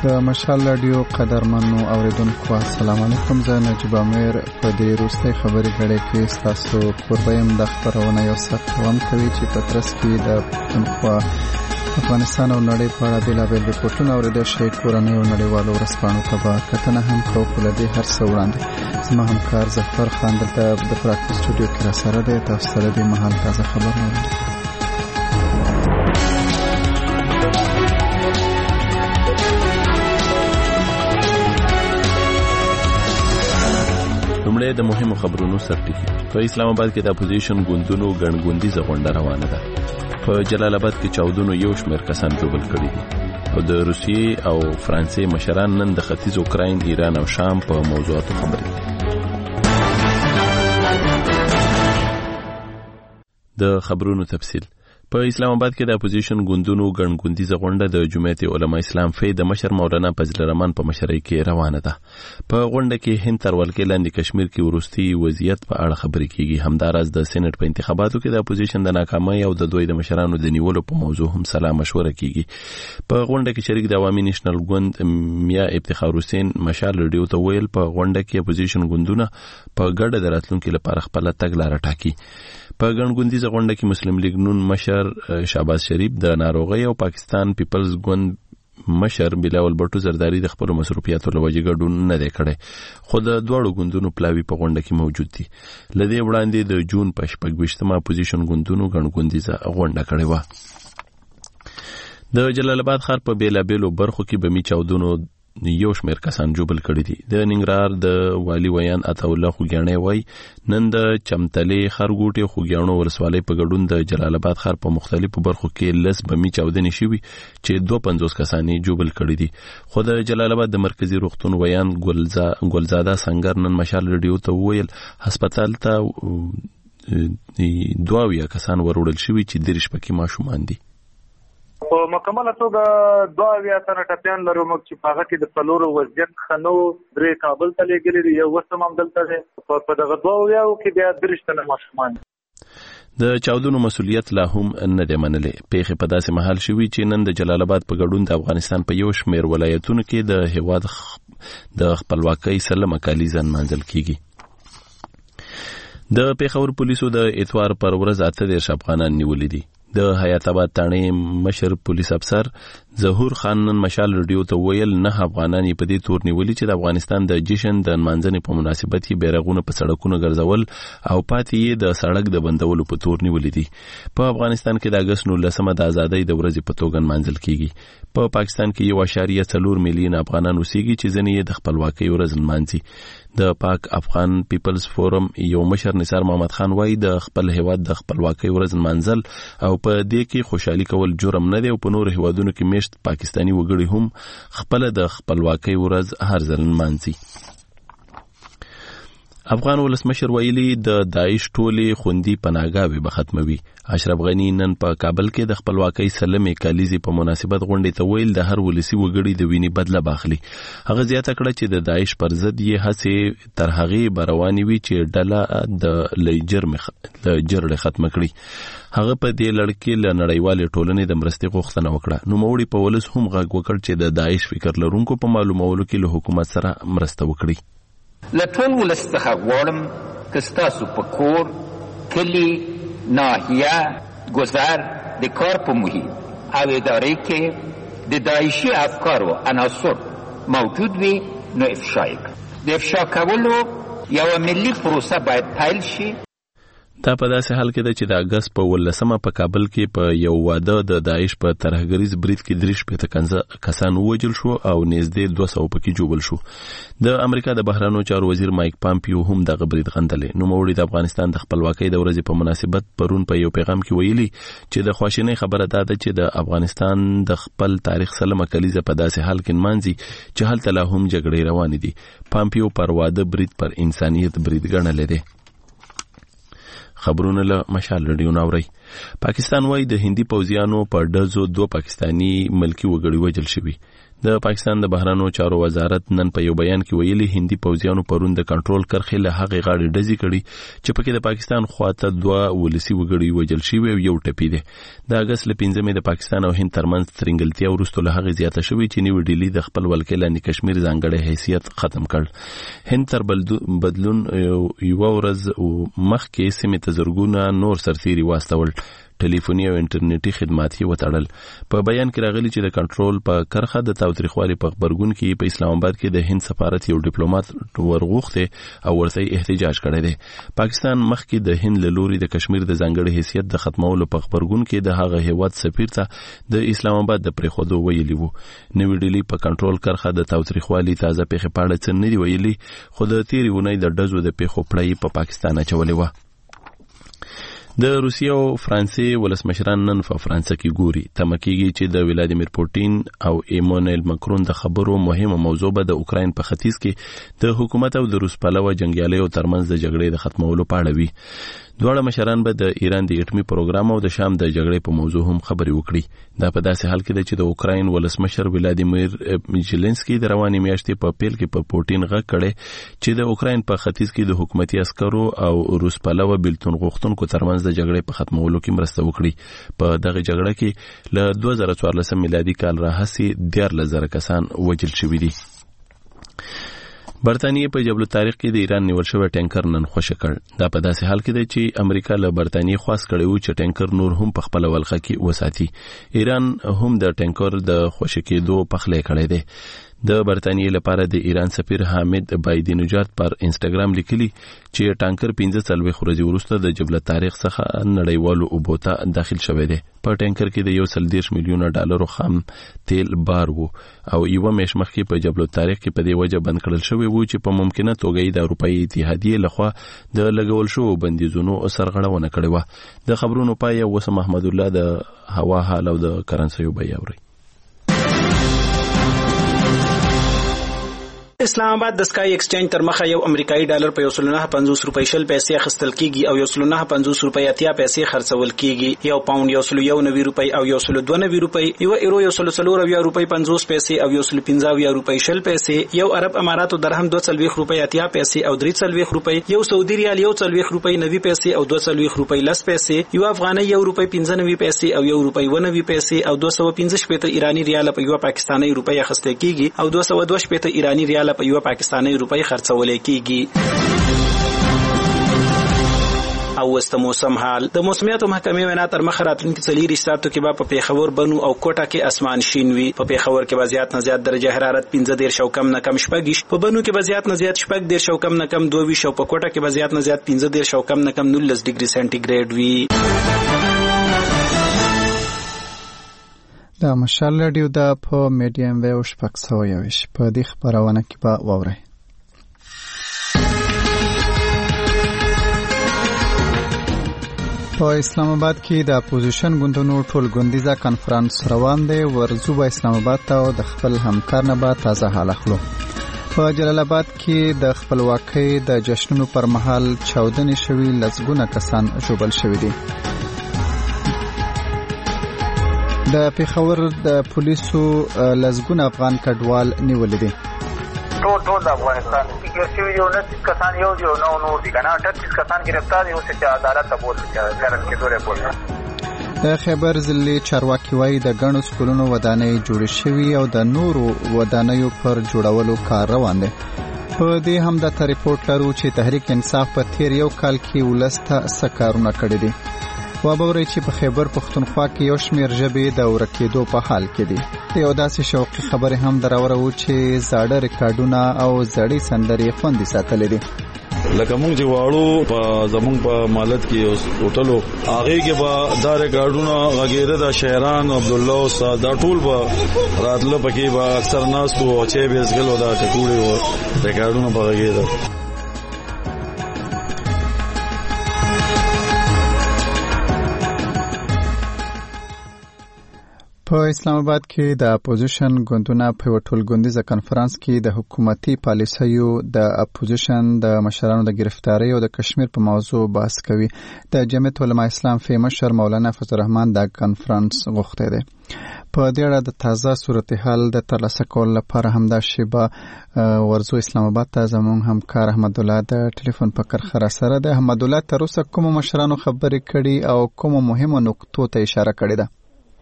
د مشال رادیو قدرمنو اوریدونکو السلام علیکم. زه نجیب امیر په دې وروستۍ خبري غړې کې ستاسو کوربیم د خبرونه یو څه کوم کوي چې په ترڅ کې د افغانستان او نړۍ په اړه بېلابېل ریپورټونه اورېدل شي. کورنۍ او نړیوالو ورځپاڼو ته به کتنه هم کوو. خو له دې هر څه وړاندې زما همکار ظفر خان دلته د پراکټ سټوډیو کې راسره دی. تاسو سره دې مهال تازه خبرونه اورئ. لومړی د مهمو خبرونو سرټکی. په اسلام آباد کې د اپوزیشن ګوندونو ګڼګوندیزه غونډه روانه ده. په جلال آباد کې چاودنو یو شمېر کسان ژوبل کړي دي او د روسیې او فرانسې مشران نن د ختیځ اوکراین، ایران او شام په موضوعاتو خبرې کوي. د خبرونو تفصیل. په اسلام آباد کې د اپوزیشن ګوندونو ګڼګوندیزه غونډه د جمعیت علماء اسلام فی د مشر مولانا فضل الرحمن په مشرۍ کې روانه ده. په غونډه کې هند تر ولکې لاندې کشمیر کې وروستي وضعیت په اړه خبرې کیږي. همداراز د سېنات په انتخاباتو کې د اپوزیشن د ناکامۍ او د دوی د مشرانو د نیولو په موضوع هم سلا مشوره کیږي. په غونډه کې شریک د عوامي نېشنل ګوند میا افتخار حسین مشال رادیو ته ویل په غونډه کې اپوزیشن ګوندونه په ګډه د راتلونکو لپاره خپل تګلاره ټاکي. په ګڼګوندیزه غونډه کې مسلم لیگ نون مشر شهباز شریف، د ناروغي او پاکستان پیپلز ګوند مشر بلاول بټو زرداری د خپل مصروفیاتو لوجه ګډون نه دی کړی، خو د دوړو ګوندونو پلاوی په غونډه کې موجود دي. لدې وړاندې د جون په 28مه اپوزیشن ګوندونو ګڼګوندیزه غونډه کړې و. د جلال آباد ښار په بیلابېلو برخو کې بمي چاودنو یو شمېر کسان ژوبل کړي دي. د ننګرهار د والي ویان عطاالله خوږیاڼی وایي نن د چمتلې ښارګوټي خوږیاڼو ولسوالۍ په ګډون د جلال آباد ښار په مختلفو برخو کې 10 بمي چاودنې شوي چې 52 کسان یې ژوبل کړي دي. خو د جلال آباد د مرکزی روغتون ویان ګلزاده سنگر نن مشال رادیو ته وویل هسپتال ته 22 کسان وروړل شوي چې 30 پکې ماشومان دي. په مکمله توګه 22 تنه ټپیان لرو موږ چې په هغه کې د څلورو وضعیت ښه نه و. 3 کابل ته لېږلي دي، یو اوس هم دلته دی. په دغه 22 کې بیا 30 تنه ماشومان. د چاودنو مسؤلیت لا هم نه دی منلی. پیښې په داسې مهال شوي چې نن د جلال آباد په ګډون د افغانستان په یو شمېر ولایتونو کې د هیواد د خپلواکۍ سلمه کالیزه نمانځل کیږي. د پیښور پولیسو د اتوار پر ورځ 38 افغانان نیولي دي. د حیات آباد تاڼې مشر پولیس افسر ظهور خان نن مشال رادیو ته ویل 9 افغانان په دې تور نیولي چې د افغانستان د جشن د منځنۍ په مناسبت کې بیرغونه په سړکونو ګرځول او پاتې یې د سړک د بندولو په تور نیولي دي. په افغانستان کې د اگست 19مه د ازادۍ د ورځې په توګه منځل کیږي. په پاکستان کې 1.4 میلیون افغانان اوسېږي چې ځینې یې د خپلواکۍ ورځ نمانځي. د پاک افغان پیپلز فورم یو مشر نثار محمد خان وایي د خپل هیواد د خپلواکۍ ورځ منځل او په دې کې خوشحالي کول جرم نه دی او په نور هیوادونو کې میشت پاکستانی وګړي هم خپل د خپلواکۍ ورځ هر ځل نمانځي. افغان ولسمشر ویلي د داعش ټولې خوندي پناهګاوې به ختموي. اشرف غنی نن په کابل کې د خپلواکۍ سلمې کالیزې په مناسبت غونډې ته ویل د هر ولسي وګړي د وینې بدله باخلي. هغه زیاته کړه چې د داعش پر ضد یې هڅې تر هغې به روانې وي چې ډله د جرړې ختمه کړي. هغه په دې لړ کې له نړیوالې ټولنې د مرستې غوښتنه وکړه. نوموړي په ولس هم غږ وکړ چې د داعش فکر لرونکو په معلومولو کې له حکومت سره مرسته وکړي. له ټول ولس څخه غواړم که ستاسو په کور، کلي، ناحیه، گذر، د کار په محیط او ادارې کې د داعشي افکارو عناصر موجود وي نو افشا یې. د افشا کولو یوه ملي پروسه باید پیل شي. دا په داسې حال کې ده چې د اگست په 19مه په کابل کې په یو واده د داعش په ترهګریز برید کې 53 کسان ووژل شو او نږدې 200 پکې ژوبل شو. د امریکا د بهرنیو چارو وزیر مایک پامپیو هم دغه برید غندلی. نوموړي د افغانستان د خپلواکۍ د ورځې په مناسبت پرون په یو پیغام کې ویلي چې د خواشینۍ خبره دا ده چې د افغانستان د خپل تاریخ سلمه کلیزه په داسې حال کې نمانځي چې هلته لا هم جګړې روانې دي. پامپیو پر واده برید پر انسانیت برید ګڼلی دی. خبرونه له مشال رادیو ناوري. پاکستان وایي د هندي پوځیانو په ډزو 2 پاکستانی ملکی وګړي وژل شوي. د پاکستان د بهرانو چارو وزارت نن په یو بیان کې ویلي هندي پوځیانو پرون د کنټرول کرښې له هغې غاړې ډزې کړي چې پکې د پاکستان خواته 2 ولسي وګړي وژل شوي او 1 ټپي دي. د اگست له 5 د پاکستان او هند ترمنځ ترنګلتیا وروسته له هغې زیاته شوې چې نیو ډیلی د خپل ولکې لاندې کشمیر ځانګړی حیثیت ختم کړ. هند تر بدلون یو ورځ مخکې سیمې ته زرګونه نور سرتیري واستول. ټلیفوني او انټرنیټي خدمات یې وتړل. په بیان کې راغلي چې د کنټرول په کرخه د تاوتریخوالي په خبرګون کې په اسلام آباد کې د هند سفارت یو ډیپلوماټ ورغوښته او ورته احتجاج کړی دی. پاکستان مخکې د هند له لوري د کشمیر د ځانګړي حیثیت د ختمولو په خبرګون کې د هغه هیواد سفیر ته د اسلام آباد د پریښودو ویلي وو. نوی ډیلی په کنټرول کرخه د تاوتریخوالي تازه پیښې په اړه څه نه دی ویلي، خو د تیرې اونۍ د ډزو د پیښو پړۍ په پاکستان اچولې وه. د روسیې او فرانسې ولسمشران نن په فرانسه کې ګوري. تمه کېږي چې د ولادیمیر پوټین او ایمانوئل ماکرون د خبرو مهمه موضوع به د اوکراین په ختیځ کې د حکومت او د روس پلوه جنګیالیو ترمنځ د جګړې د ختمولو په اړه وي. دواړه مشران به د ایران د اټومي پروګرام او د شام د جګړې په موضوع هم خبرې وکړي. دا په داسې حال کې ده چې د اوکراین ولسمشر ولادیمیر زيلنسکي د روانې میاشتې په پیل کې په پوټین غږ کړی چې د اوکراین په ختیځ کې د حکومتي عسکرو او روس پلوه بیلتون غوښتونکو ترمنځ د جګړې په ختمولو کې مرسته وکړي. په دغه جګړه کې له 2014 میلادي کال راهیسې 14,000 کسان وژل شوي دي. برتانیې په جبل الطارق کې د ایران نیول شوی ټانکر نن خوشی کړ. دا په داسې حال کې دی چې امریکا له برتانیې خواست کړی و چې ټانکر نور هم په خپل ولخه کې وساتي. ایران هم د ټانکر د خوشی کېدو پخلی کړی دی. د برتانیې لپاره د ایران سفیر حامد بایدینجاد پر انسټاګرام لیکلي چې ټانکر 15 ورځې وروسته د جبل الطارق څخه نړیوالو اوبو ته داخل شوی دی. په ټانکر کې د 130 میلیونه ډالرو خام تیل بار وو او یو میش مخکې په جبل الطارق کې په دې وجه بند کړل شوی وو چې په ممکنه توګه د اروپאי اتحادیې لخوا د لګول شو بندیزونو سرغړونه کړې و. د خبرونو پای وسم احمد الله د هوا حال او د کرنسیو بیاوري. اسلام آباد د سکای ایکسچینج تر مخه یو امریکایي ډالر په 1.50 روپۍ شل پیسې اخیستل کیږي او 1.50 روپۍ اتیا پیسې خرڅول کیږي. یو پاوند 1.90 روپۍ او 1.92 روپۍ، یو ایرو 1.40 روپۍ 50 پیسې او 1.15 روپۍ شل پیسې، یو عرب اماراتو درهم 2.40 روپۍ اتیا پیسې او 3.40 روپۍ، یو سعودي ریال 1.40 روپۍ 90 پیسې او 2.40 روپۍ 10 پیسې، یو افغاني 1 روپۍ 95 پیسې او 1 روپۍ 90 پیسې او 215 ایرانی ریال په یو پاکستاني روپۍ اخیستل کیږي او 212 ایرانی ریال په یو پاکستاني روپۍ خرڅول کیږي. او وست موسم حال د موسمیات محکمې وینا تر مخ راتلونکي 4 ساعتو کې په پیښور بنو او کوټه کې اسمان شین وي. په پیښور کې وضعیت نه زیات درجه حرارت 15 او کم نه کم 14، په بنو کې وضعیت نه زیات 14 او کم نه کم 22 او په کوټه کې وضعیت نه زیات 15 او کم نه کم 19 ډیګري سنټیګریډ وي. دا مشال رادیو دا په میډیم ویو شپږ سوه یویشت په دې خپرونه کې به واورئ. په اسلام آباد کې د اپوزیشن ګوندونو ټول ګوندیزه کانفرنس روان دی. ورځو به اسلام آباد ته او د خپل همکار نه به تازه حال اخلو. په جلال آباد کې د خپلواکۍ د جشنونو پر مهال چاودنې شوي لسګونه کسان ژوبل شوي دي. د پیښور د پولیسو لسګونه افغان کډوال نیولې دي. ټول د افغانستان کې یو نه کسان یو نو دي کنه 38 کسان گرفتار دي او چې عدالت ته بوتل کارن کې دوره بوتل. د خیبر ضلع چارواکي وايي د غنو سکولونو ودانۍ جوړې شوي او د نورو ودانیو پر جوړولو کار روان دی. په دې هم د ریپورت لرو چې تحریک انصاف په تیر یو کال کې ولسته سکارونه کړی دي. وابوري چې په خیبر پښتونخوا کې یو شمېر ژبې د ورکېدو په حال کې دي. یو داسې شوقي خبره هم دراوره چې زاړه ریکارډونه او زړې سندرې خوندي ساتلې دي. لکه مونږ چې واړو په زمونږ په مالت کې هوټلو هغه کې به دا ریکارډونه غږیده د شاعران عبد الله استاد دا ټول به راتله پکې به اکثر ناس تو چې به ځګلو دا ټکوړي و ریکارډونه به غږیده. په اسلام آباد کې د اپوزیشن ګوندونو په ټولګوندیزه کانفرنس کې د حکومتي پالیسیو د اپوزیشن د مشرانو د گرفتاری او د کشمیر په موضوع بحث کوي. د جمعیت علماء اسلام فی مشر مولانا فضل الرحمن د کانفرنس غوښته ده. په دې اړه د تازه صورتحال د ترلاسه کولو لپاره همدا شیبه ورزو اسلام آباد ته زموږ همکار احمد الله د ټلیفون په کرخه سره ده. احمد الله، تر اوسه کوم مشرانو خبرې کړي او کوم مهمه نقطو ته اشاره کړې ده؟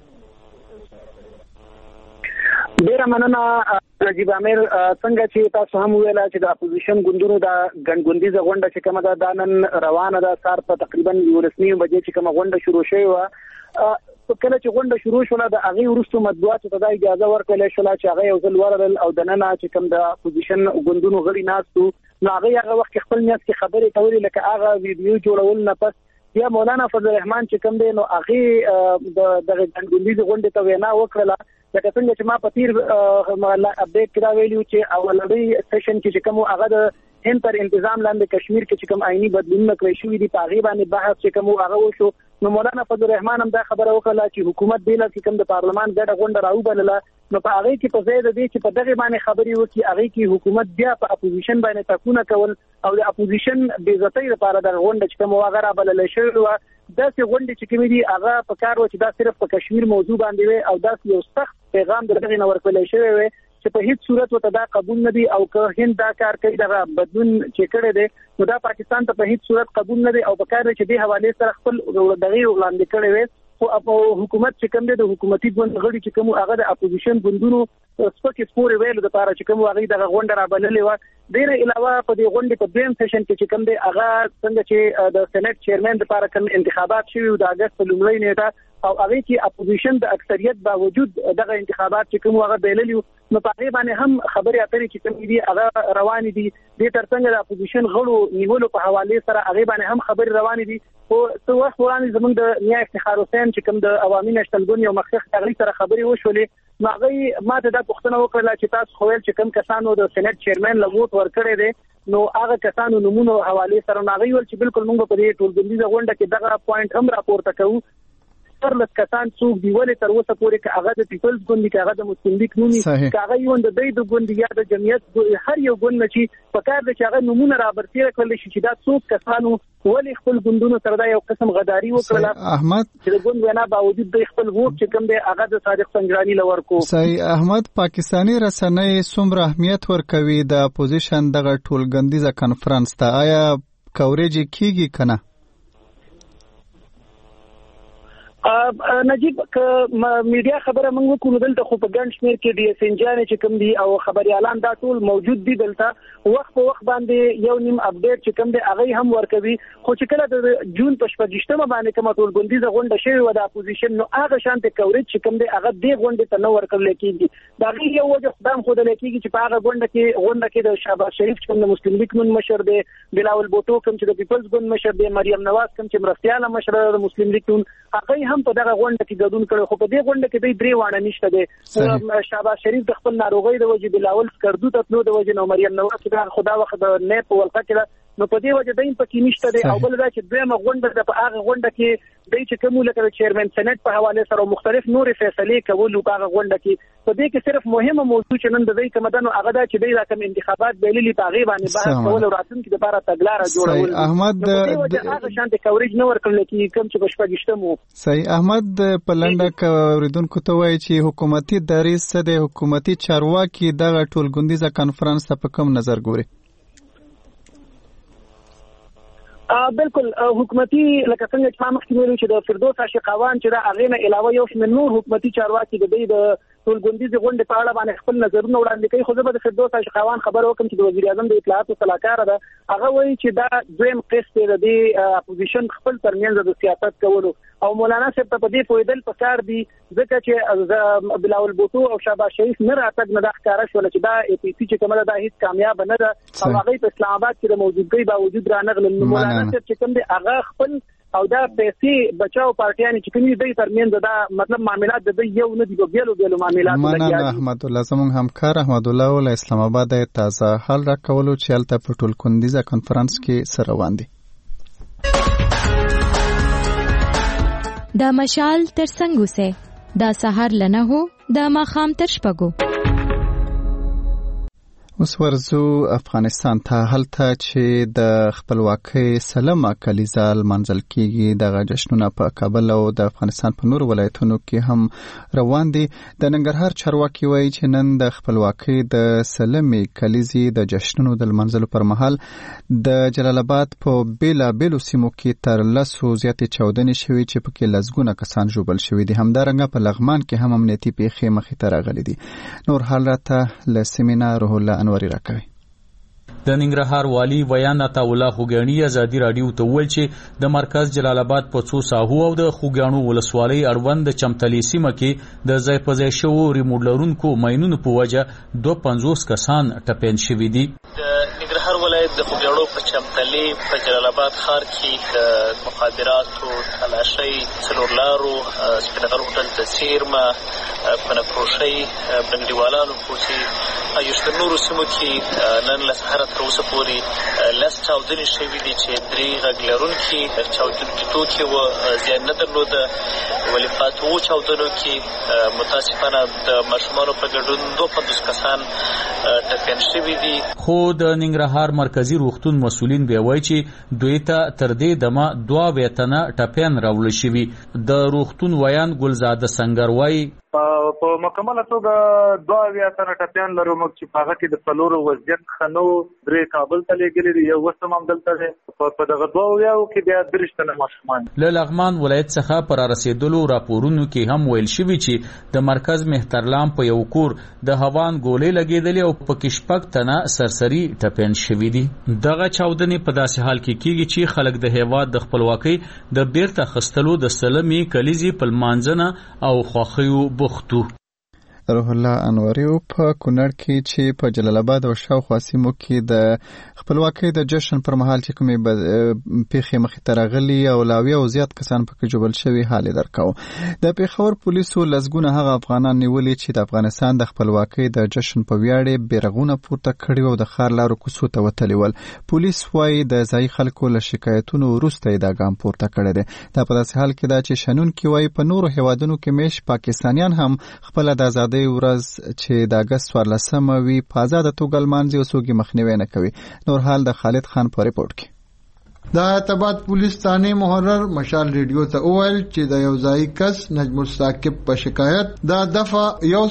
ډیره مننه نجیب امیر. څنګه چې تاسو هم ویل چې د اپوزیشن ګوندونو د ګڼګوندیزه غونډه چې کومه ده دا نن روانه ده. سار په تقریبا 12:30 بجې چې کومه غونډه شروع شوې وه، کله چې غونډه شروع شوله د هغې وروسته مطبوعاتو ته دا اجازه ورکړل شوله چې هغه یو ځل ورغلل او دننه چې کوم د اپوزیشن ګوندونو غړي ناست وو، نو هغې هغه وخت کې خپل میاشت کې خبرې کولې، لکه هغه ویډیو جوړول نه پس یا مولانا فضل الرحمن چې کوم دی نو هغې د ګڼګوندیزې غونډې ته وینا وکړله. لکه څنګه چې ما په تیر اپډیټ کې دا ویلي چې اولنی سیشن کې چې کوم هغه د هند پر انتظام لاندې کشمیر کې چې کوم آئینی بدلونونه کړی شوي دي په هغې باندې بحث چې کوم هغه وشو. نو مولانا فضل الرحمن هم دا خبره وکړه چې حکومت دې له چې کوم د پارلمان ګډه غونډه راوبلله، نو په هغې کې په ځای د دې چې په دغې باندې خبرې وکړي هغې کې حکومت بیا په اپوزیشن باندې ټاکونه کول او د اپوزیشن بې عزتۍ لپاره دغه غونډه چې کوم هغه رابللی شوې وه. داسې غونډې چې کومې دي هغه په کار و چې دا صرف په کشمیر موضوع باندې وي او داسې یو سخت پیغام د دغې نه ورکړلی شوی وی چې په هیڅ صورت ورته دا قبول نه دي او که هند دا کار کوي دغه بدلون چې کړی دی نو دا پاکستان ته په هیڅ صورت قبول نه دی او په کار دی چې دې حوالې سره خپل دغې وړاندې کړی وي. خو حکومت چې کوم دی د حکومتي ګوند غړي چې کوم هغه د اپوزیشن ګوندونو سپکې سپورې ویلو دپاره چې کوم هغې دغه غونډه رابللې وه. دې نه علاوه په دې غونډې په دویم سیشن کې چې کوم دی هغه څنګه چې د سینټ چیرمن دپاره کوم انتخابات شوي د اګست په لومړۍ نیټه او هغې کې اپوزیشن د اکثریت باوجود دغه انتخابات چې کوم هغه بایللي نو په هغې باندې هم خبرې اترې چې کومې دي هغه روانې دي. دې تر څنګ د اپوزیشن غړو نیولو په حوالې سره هغې باندې هم خبرې روانې دي. خو څه وخت وړاندې زموږ د میا افتخار حسین چې کوم د عوامي نشتل ګوند یو مخکښ هغې سره خبرې وشولې، نو هغې ما ته دا پوښتنه وکړله چې تاسو خو ویل چې کوم کسانو د سینټ چیرمن له ووټ ورکړی دی نو هغه کسانو نومونو حوالې سره، نو هغې ویل چې بالکل موږ په دې ټولګوندیزه غونډه کې دغه پوینټ هم راپورته کوو. لس کسان څوک دی ولې تر اوسه پورې که هغه د پیپلز ګوند که هغه د مسلم لیگ نومي که هغه یو د دوی د ګوند یا د جمعیت هر یو ګوند نه چې په کار دی چې هغه نومونه رابرسېره کړلی شي چې دا څوک کسانو ولې خپل ګوندونو سره دا یو قسم غداري وکړله احمد چې د ګوند وینا باوجود دوی خپل ووټ چې کوم دی هغه د صادق سنجراني له ورکو. صحیح احمد، پاکستاني رسنۍ څومره اهمیت ورکوي د اپوزیشن دغه ټولګندیزه کنفرانس ته؟ آیا کوریج کیږي که نه؟ نجیب که میډیا خبره موږ وکړو دلته خو په ګڼ شمېر کې ډي ایس این جانې چې کوم دي او خبریالان دا ټول موجود دي دلته، وخت په وخت باندې یو نیم اپډیټ چې کوم دی هغه هم ورکوي. خو چې کله د جون په 26مه باندې کومه ټولګوندیزه غونډه شوې وه د اپوزیشن نو هغه شانتې کوریج چې کوم دی هغه دې غونډې ته نه ورکولی کېږي. د هغې یو وجه خو دا هم ښودلی کېږي چې په هغه غونډه کې د شهباز شریف چې کوم د مسلم لیگ نون مشر دی، بلاول بوټو کوم چې د پیپلز ګوند مشر دی، مریم نواز کوم چې مرستیاله مشر د مسلم لیگ نون، هغه هم په دغه غونډه کې ګډون کړی. خو په دې غونډه کې دوی درې واړه نشته دی. شهباز شریف د خپل ناروغۍ د وجې بلاول سکردو ته تلو د وجې نو مریم نواز چې خو دا وخت د نیب په ولقه کې ده نو په دې وجه دوی پکې نشته دی. او بل دا چې دویمه غونډه ده په هغه غونډه کې دوی چې کوم لکه د چیرمن سینټ په حوالې سره مختلف نورې فیصلې کولو په هغه غونډه کې. په دې کې صرف مهمه موضوع چې نن د دوی کومه ده نو هغه دا چې دوی دا کوم انتخابات بایللي په هغې باندې بحث کول او راتلونکي دپاره تګلاره جوړول. احمد په دې وجه هغه شانتې کوریج نه ورکړلی کېږي کوم چې په 26 وو. صحیح احمد، په لنډه که اورېدونکو ته وایي چې حکومتي دریځ څه دی، حکومتي چارواکي دغه ټولګوندیزه کنفرانس ته په کوم نظر ګوري؟ بالکل حکومتي لکه څنګه چې ما مخکې ویلو چې د فردوس عاشقاوان چې د هغې نه علاوه یو شمېر نور حکومتي چارواکي د دوی د ټولګوندیزې غونډې په اړه باندې خپل نظرونه وړاندې کوي. خو زه به د فردوس عاشقاوان خبره وکړم چې د وزیر اعظم د اطلاعاتو سلاکاره ده، هغه وایي چې دا دویم قسط دی د دې اپوزیشن خپل ترمنځ د سیاست کولو او مولانا صاحب ته په دې پوهېدل پکار دي ځکه چې بلاول بوټو او شهباز شریف نه راتګ نه دا ښکاره شوله چې دا اے پي سي چې کومه ده دا هېڅ کامیابه نه ده او هغوی په اسلام آباد کې د موجودګۍ باوجود رانغلل. نو مولانا صاحب چې کوم دی هغه خپل او دا پیسې بچاو پارټیانې چې کومې دوی ترمنځ دا مطلب معاملات د دوی یو نه دي، په بیلو بیلو معاملات. مننه احمد الله. زموږ همکار احمد الله له اسلام آباد تازه حال راکولو چې هلته په ټولګوندیزه کنفرانس کې سره روان دي. د مشال تر څنګ اوسئ، دا سهار لنهو د ماخام تر شپږو. اوس ورزو افغانستان ته، هلته چې د خپلواکۍ سلمه کلیزه لمانځل کیږي. دغه جشنونه په کابل او د افغانستان په نورو ولایتونو کې هم روان دي. د ننګرهار چارواکي وایي چې نن د خپلواکۍ د سلمې کلیزې د جشنونو د لمانځلو پر مهال د جلال آباد په بیلابیلو سیمو کې تر 10 زیاتې چاودنې شوي چې پکې لسګونه کسان ژوبل شوي دي. همدارنګه په لغمان کې هم امنیتي پیښې مخې ته راغلي دي. نور حال راته له سیمینار روح الله انوري راکوي. د ننګرهار والی ویان عطاالله خوګانی ازادي رادیو ته ویل چې د مرکز جلال آباد په څو ساحو او د خوګانو ولسوالۍ اړوند د چمتلي سیمه کې د ځای په ځای شوو ریموټ لرونکو ماینونو په وجه 250 کسان ټپین شوي دي. د ننګرهار ولایت د خوګانو په چمتلي په جلال آباد ښار کې د مخابراتو تلاشۍ څلورلارو سپینغر هوټل د څیرمه پنکروشۍ بنګډیوالانو کوڅې او یو نورو سیمو کې نن له سهاره تر اوسه پورې 10 چاودنې شوي دي چې 3 غږ لرونکي چاودونکي توکي وو، زیان نه درلوده. ولې په 2 چاودنو کې متاسفانه د ماشومانو په ګډون 250 کسان ټپیان شوي دي. خو د ننګرهار مرکزی روغتون مسؤلین بیا وایي چې دوی ته تر دې دمه 2 تنه ټپیان راوړل شوي. د روغتون ویان ګلزاده سنگر وایي په مکمله توګه 2 تنه ټپیان لرو، موږ چې په هغه کې د څلورو وضعیت ښه نه و. 3 کابل ته لېږلي دي، یو اوس هم همدلته دی. په دغه 2 کې بیا 30 تنه ماشومان. له لغمان ولایت څخه پر رسیدلو راپورونو کې هم ویل شوي چې د مرکز مهترلام په یو کور د هوان ګولې لګېدلې او په کې 6 تنه سرسري ټپیان شوي دي. دغه چاودنې په داسې حال کې کېږي چې خلک د هیواد د خپلواکۍ د بیرته اخیستلو د سلمې کلیزې په لمانځنه او خوښیو بوختو. روح الله انوري په کونړ کې چې په جلال آباد او شاوخوا سیمو کې د خپلواکۍ د جشن پر مهال چې کومې پیښې مخې ته راغلي او لاوی او زیات کسان پکې جوړل شوي حال درکاو. د پیښور پولیسو لسګونه هغه افغانان نیولي چې د افغانستان د خپلواکۍ د جشن په ویاړ بیرغونه پورته کړي او د ښار لارو کوڅو ته وتلي ول. پولیس وايي د ځایي خلکو له شکایتونو وروسته دا ګام پورته کړی دی. دا په داسې حال کې دا چې شنونکي وايي په نورو هیوادونو کې میش پاکستانیان هم خپل د آزادۍ ورځ چې د اګست 14 وي په آزاده توګه لمانځي او څوک مخنیوي نه کوي. نور حال د خالد خان په ریپورت کې. د ارتباط پولیس ثاني محرر مشال ریډیو ته وویل چې د یو ځای کس نجم الثاقب په شکایت د دفعه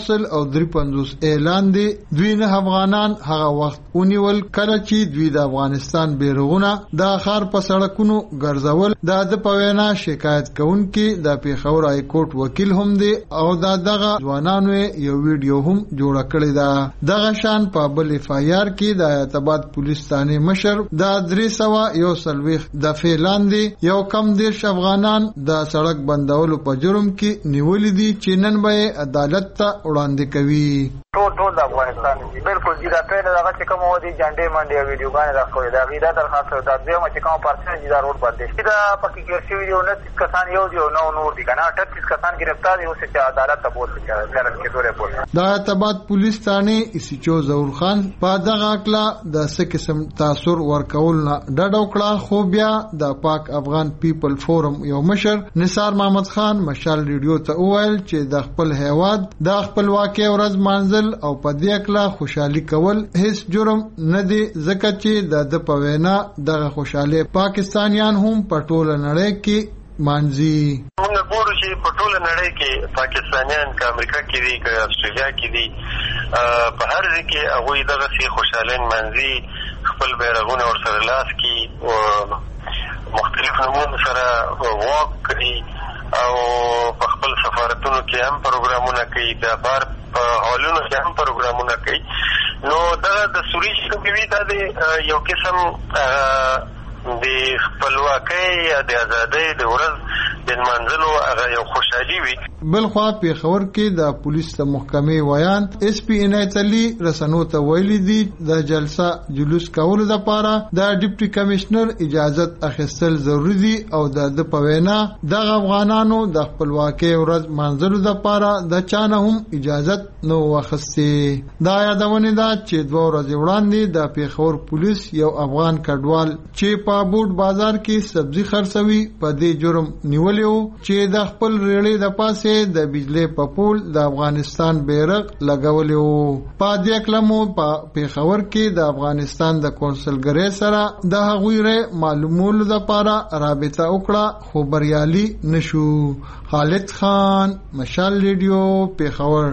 153 اعلان دی. دوی نه افغانان هغه وخت ونیول کله چې دوی د افغانستان بیرغونه د ښار په سړکونو ګرځول. د په وینا شکایت کوونکي د پیښور های کورټ وکیل هم دی او دغه ځوانانو یو ویډیو هم جوړ کړی دا. دغه شان په بل فایار کې د ارتباط پولیس ثاني مشر د 301 د فیلاندې یو کم 10 افغانان د سړک بندولو په جرم کې نیولې دي چې نن به عدالت ته وړاندې کوي. ټول د افغانستان بالکل جدا ټرین دغه چې کوم ودی جنډې منډې ویډیوګانې راخوي دا غیدا درخواست د دویمه چې کوم پرسنټ جدا روډ باندې دا پکې ګرځي ویډیو 29 کسان یو دی او نور دي کنه 38 کسان گرفتار دي او چې عدالت ته بوتل ځل کې دوره بوتل. د ارتباط پولیس ثاني ایسیچو ظهور خان په دغه اکلا د څه قسم تاثر ورکول نه ډډ وکړه. خو بیا د پاک افغان پیپل فورم یو مشر نثار محمد خان مشال ریډیو ته وویل چې د خپل هیواد د خپلواکۍ ورځ مانځل او په دې اکلا خوشحالي کول هیڅ جرم نه دی ځکه چې د په وینا دغه خوشحالي پاکستانیان هم په ټوله نړۍ کې مانځي. موږ ګورو چې په ټوله نړۍ کې پاکستانیان که امریکا کې دي که استرالیا کې دي په هر ځای کې هغوی دغه سي خوشحالي مانځي، خپل بیرغونه ورسره لاس کې مختلف نمونه سره واک کوي او په خپل سفارتونو کې هم پروګرامونه کوي، د بار په هالونو کې هم پروګرامونه کوي. نو دا د سوري چې کوي دا د یو قسم د خپلواکۍ یا د ازادۍ د ورځ د منځلو هغه یو خوشحالي وي. بل خوا پیښور کې د پولیس د محکمې ویان اس پی عنایت علي رسنو ته ویلي دي د جلسه جلوس کولو لپاره د ډیپټي کمشنر اجازت اخیستل ضروری دي او د په وینا د افغانانو د خپلواکۍ ورځ منځلو لپاره د چانه هم اجازت نو واخستې. دا یادونه ده چې 2 ورځې وړاندې د پیښور پولیس یو افغان کډوال چې په بوټ بازار کې سبزی خرڅوي په دې جرم نیولیو چې د خپل ریړې د پاسه کې د بجلی په پول د افغانستان بیرغ لګولې وو. په دې کلمو په پیښور کې د افغانستان د کونسلګرۍ سره د هغوی رې معلومولو لپاره رابطه وکړه خو بریالي نشو. خالد خان، مشال ریډیو، پیښور.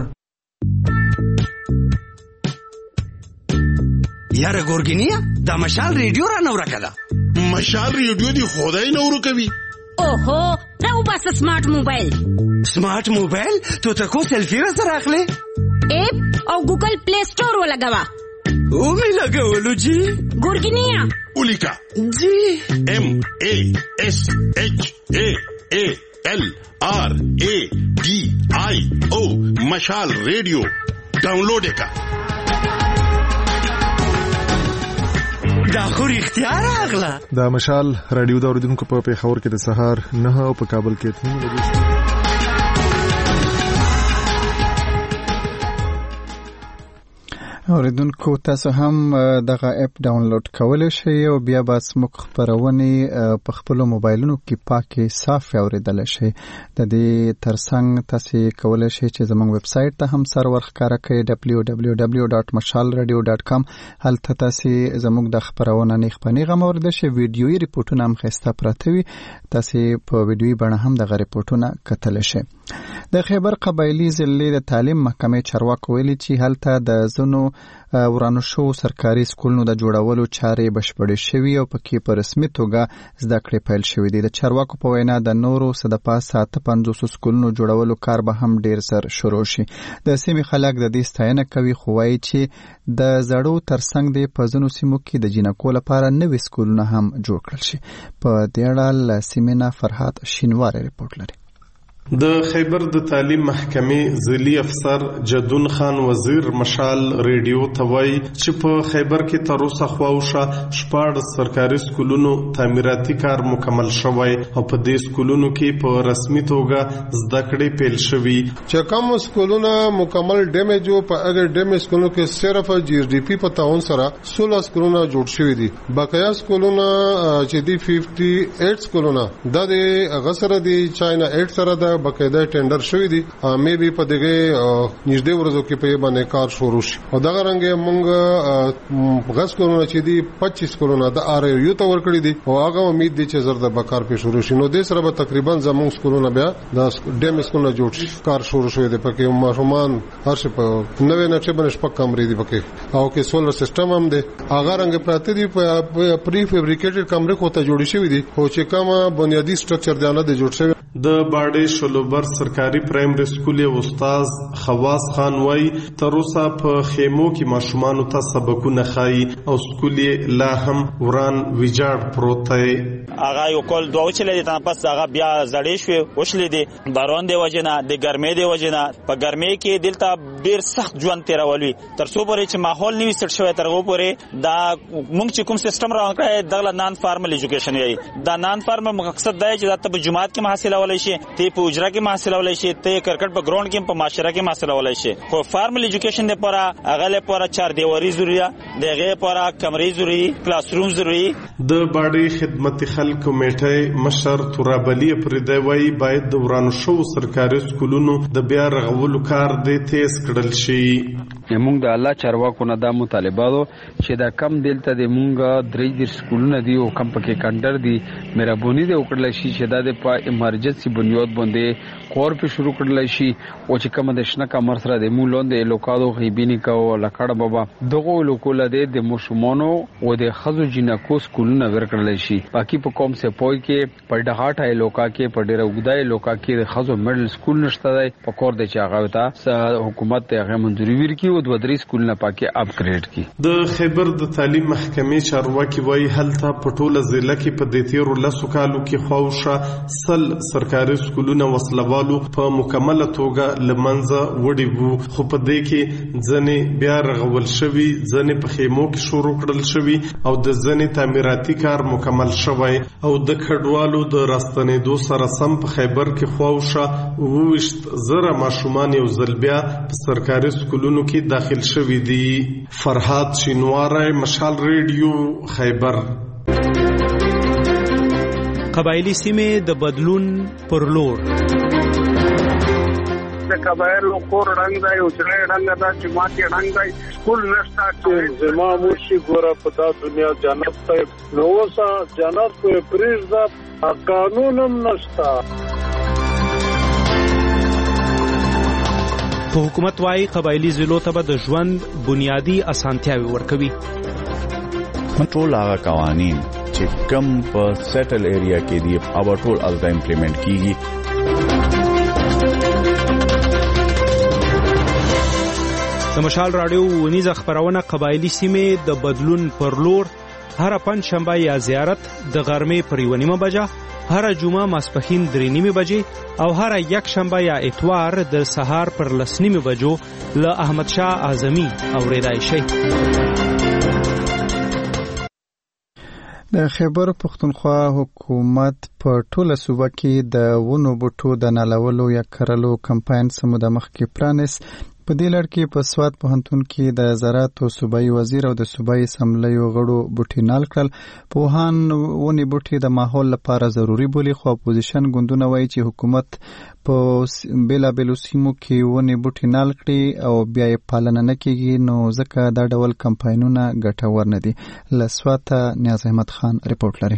یاره ګورګینیا دا مشال ریډیو را نو راکړه. مشال ریډیو دی خدای نو ورکوي. اوهو راو بس سمارټ موبایل. سمارټ موبایل ته تاسو سلفي را سره اخلي؟ اپ او ګوګل پلی سٹور ولګوا. او می لګولو جی. ګورګینیا ولیکا جی MASHALRADIO مشال ریډیو ډاونلوډ وکړه. دا خو اختیار اغلا. دا مشال رادیو د اوریدونکو په پیښور کې د سهار 9 او په کابل کې 3 بجې. اوریدونکو تاسو هم دغه اپ ډاونلوډ کولای شئ او بیا به سموږ خبرونه په خپل موبایلونو کې پاکي صاف اوریدل شئ. د دې ترڅنګ تاسو کولای شئ چې زموږ ویب سټ ته هم سرور ښکارا کړئ www.mashalradio.com. هلته تاسو زموږ د خبرونه نه خپنی غو اوریدل شئ. ویډیويي ریپورتونه هم خسته پراته وي. تاسو په ویډیويي بڼه هم دغه ریپورتونه کتل شئ. د خیبر قبایلی ضلع د تعلیم محکمې چارواکو ویلي چې هلته د زونو ورانو شو سرکاري سکولونو د جوړولو چارې بشپړې شوې او پکې په رسمي توګه زده کړې پیل شوې دي. د چارواکو په وینا د نورو صدپاسه 500 سکولونو جوړولو کار به هم ډیر زر شروع شي. د سیمې خلک د دې ستاینه کوي خو وايي چې د زړو ترڅنګ د پزونو سیمو کې د جنکو لپاره نوې سکولونه هم جوړ کړل شي. په دې اړه سیمنا فرحات شینوار ریپورت لري. د خیبر د تعلیم محکمې ضلعي افسر جدون خان وزیر مشال ریډیو ته وایي چې په خیبر کې تر اوسه خواوشه 14 سرکاري سکولونو تعمیراتي کار مکمل شوی او په دې سکولونو کې په رسمي توګه زده کړې پیل شوي. چې کوم سکولونه مکمل ډیمیج او په هغه ډیمیج سکولونو کې صرف GSDP په تعاون سره 16 سکولونه جوړ شوي دي. بقایا سکولونه چې دي 58 سکولونه د غسر دي چاینا 8 سره د بقاعده ټینډر شوی دی. مې به په دغه نږدې ورځو کې په باندې کار شروع شي او دغه رنګه موږ غس کولونه چې دی 25 کولونه د RU ته ورکړی دي او هغه امید دي چې زر د بکار په شروع شي. نو د سره به تقریبا زموږ سکولونه بیا د ډیم سکولونه جوړ شي کار شروع شوی دی. پکې ماشومان هر څه په نوې نقشې باندې شپږ کمرې دي پکې او کې سولر سیستم هم دی. هغه رنګ پراته دي په پری فیبریکیټډ کمرې کوته جوړی شوی دي خو چې کومه بنیادی سټرکچر دی نه دی جوړ شوی. د باډې شلوبر سرکاري پرایمري سکول یو استاد خواص خان وای تر اوسه په خیمو کې ماشومان ته سبقونه خایي او سکول لا هم وران ویجاړ پروت دی. هغه یو کول دوه چلې دي تاسو هغه بیا زړې شوې وشلې دي باران دی وجنه د ګرمۍ دی وجنه په ګرمۍ کې دلته ډیر سخت ژوند تیرولي تر څو پورې چې ماحول نیوي سټ شوی تر وو پورې دا مونږ چې کوم سیستم راغلی د نان فارمل ایجوکیشن وي. دا نان فارمل مقصد دی چې د جماعت کې حاصل ولای شي ته په اجرا کې حاصل ولای شي ته کرکټ په ګراوند کې په معاشره کې حاصل ولای شي. خو فارمل ایجوکیشن لپاره هغه لپاره 4 دیواري ضروري دغه لپاره کمرې ضروري کلاس روم ضروري. د باډي خدمت خلک کمیټه مشر ترابلی پردی وای باید د ورانو شو سرکاري سکولونو د بیا رغولو کار د تیز کړل شي. موږ د الله چارواکو نه د مطالباتو چې دا کم دلته د موږ درې سکولونه دي او کم پکې کندر دي مهرباني دې وکړل شي چې دا د په ایمرجنسي بنیاد باندې کور په شروع کړل شي او چې کوم د شنه کمر سره د مولوند لوکادو غیبینی کو لکړه بابا دغه لوکول د مشمونو او د خزو جنکو سکولونه ورکړل شي. باقي په کوم څه پوي کې په ډهاټه لوکا کې په ډیره وګدای لوکا کې د خزو میډل سکول نشته دی په کور د چاغه تا حکومت ته هغه منځوري ورکړي او د درې سکولونه پاکه اپګریډ کی. د خیبر د تعلیم محکمې چارواکي وایي هلته په ټوله ضلع کې په دې تیر لسو کالو کې خواوشه سل سرکاري سکولونه وسلوالو په مکمله توګه لمنځه وړي وو خو په دې کې ځنې بیا رغول شوي ځنې په خیمو کې شروع کړل شوي او د ځنې تعمیراتي کار مکمل شوی او د کډوالو د راستنېدو سره سم په خیبر کې خواوشه 20,000 ماشومان یو ځل بیا په سرکاري سکولونو کې داخل شوی دی. فرحات شینواره مشال ریډیو خیبر. قبایلی سیمې د بدلون پر لور د کبایر کور ړنګ دی او چړې ړنګ ده چې ماتې ړنګ دی سکول نشته چې زما موشي ګوره په دا دنیا جنت ته نو اوسه جنت په پرېږده قانون هم نشته. په حکومت وايي قبایلي ضلعو ته به د ژوند بنیادی اسانتیاوې ورکوي. ټول هغه قوانین چې کم په سیټل ایریا کې دي او ټول الته امپلیمنٹ کیږي. د مشال راډیو ونیزه خبرونه قبایلي سیمې د بدلون پر لور هر پنځ شنبه یا زیارت د غرمې پر 1:30 بجه، هر جمعه ماسپښین 3:30 بجې او هر یک شنبه یا اتوار د سهار پر 10:30 بجو له احمد شاه اعظمي اوریدای شي. د خیبر پختونخوا حکومت په ټوله صوبه کې د ونو بوټو د نالولو یا کرلو کمپاین سموده مخکې پرانیس. په دې لړ کې په سوات پوهنتون کې د زراعت او صوبایي وزیر او د صوبایي اسمبلیو غړو بوټي نال کړل. پوهان ونې بوټي د ماحول لپاره ضروری بولي، خو اپوزیشن ګوندونه وایي چې حکومت په بیلابیلو سیمو کې ونې بوټي نال کړي او بیا یې پالنه نه کیږي، نو ځکه دا ډول کمپاینونه ګټور نه دي. له سواته نیاز احمد خان رپورټ لري.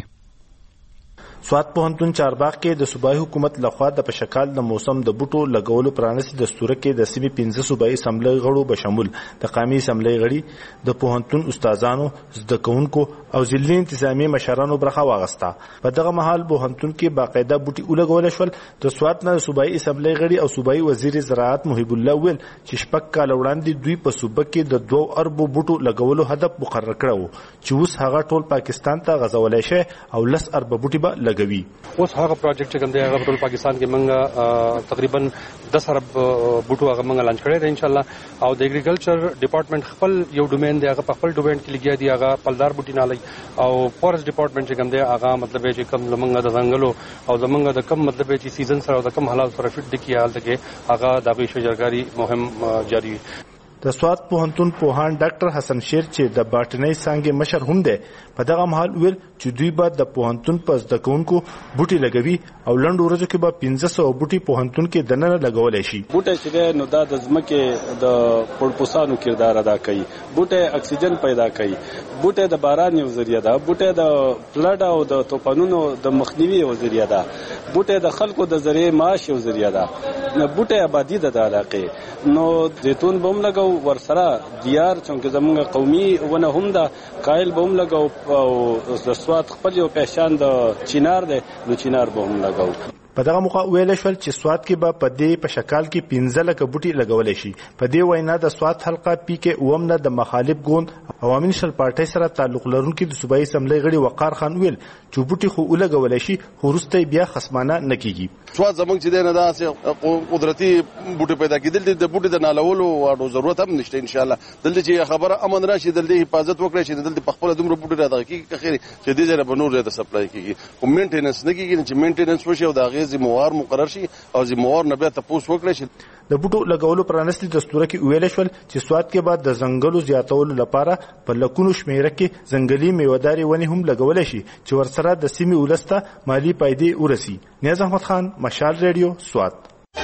سوات پوهنتون چارباغ کې د صوبایي حکومت لخوا د پشکال د موسم د بوټو لګولو پرانیستي دستوره کې د سیمې 15 صوبایي اسمبلی غړو به شامل د قومي اسمبلی غړي، د پوهنتون استادانو، زده کوونکو او ضلعي انتظامی مشرانو برخه واغسته. په دغه مهال پوهنتون کې باقاعده بوټي ولګول شول. د سوات نه صوبایي اسمبلی غړي او صوبایي وزیر زراعت محب الله ویل چې شپږ کال وړاندې دوی په صوبه کې د 2 اربو بوټو لګولو هدف مقرر کړو چې اوس هغه ټول پاکستان ته غځولای شي او 10 ارب بوټي به لګوي. اوس هغه پروجیکټ چې کوم دی هغه ټول پاکستان کې منګه تقریبا 10 ارب بوټو هغه منګه لانچ کړی دی ان شاء الله. او د اګریکلچر ډپارټمنټ خپل یو ډومین دی، هغه په خپل ډومین کې لګیا دی، هغه پلدار بوټي نه لګي. او فورست ډپارټمنټ چې کوم دی هغه مطلب چې کوم زمونږ د ځنګلو او زمونږ د کم مطلب چې سیزن سره او د کم حالات سره فټ دي کې حالت کې هغه د شجرګاری مهم جاری وي. د سوات پوهنتون پوهان ډاکټر حسن شیر چې د باټنۍ څانګې مشر هم دی په دغه مهال ویل چې دوی به د پوهنتون په زده کوونکو بوټي لګوي او لنډ ورځو کې به 1500 بوټي پوهنتون کې دننه لګولای شي. بوټي چې نو دا د ځمکې د پړپوسانو کردار ادا کوي، بوټي اکسیجن پیدا کوي، بوټي د باران یو ذریعہ ده، بوټي د فلډ او د طوفانونو د مخنیوي یو ذریعہ ده، بوټي د خلکو د ذریعہ معاش یو ذریعہ ده، بوټي آبادی د علاقې. نو زيتون بوم لګاو ورسره دیار چې زمونږ قومي ونه هم ده، کایل بوم لګاو او د سوات خپل یو پېشان د چینار ده، نو چینار بوم لګاو. په دغه موقع ویل شول چې سوات کې به په دې په شکل کې 15 لک بوټي لګول شي. په دې وینا د سوات حلقه پی کې اومنه د مخالف ګوند عوامي نشل پارټي سره تعلق لرونکي د صوبایي اسمبلی غړي وقار خان ویل چې بوټي خو ولګول شي، خو وروسته بیا خصمانه نه کیږي. سوات زمونږ چې نه دا قدرتي بوټي پیدا کېدل د بوټي د نالولو واړو ضرورت هم نشته. ان شاء الله دلته چې خبره امن راشي، دلته حفاظت وکړي چې دلته په خپل دومره بوټي راځي کې خیر چې دې ځای به نور ځای ته سپلای کیږي او مینټیننس نه کیږي چې مینټیننس وشي او د غیز موار مقرر شي او زموار نه بیا تاسو وکړئ شي. د بوټو لګولو پرانستي دستوره کې ویل شول چې سوات کې بعد د ځنګلو زیاتولو لپاره په لکونو شمیره کې ځنګلي میوهداري ونې هم لګول شي چې ورسره د سیمې ولسته مالی فائدې ورسي. نیاز احمد خان، مشال ریډیو، سوات.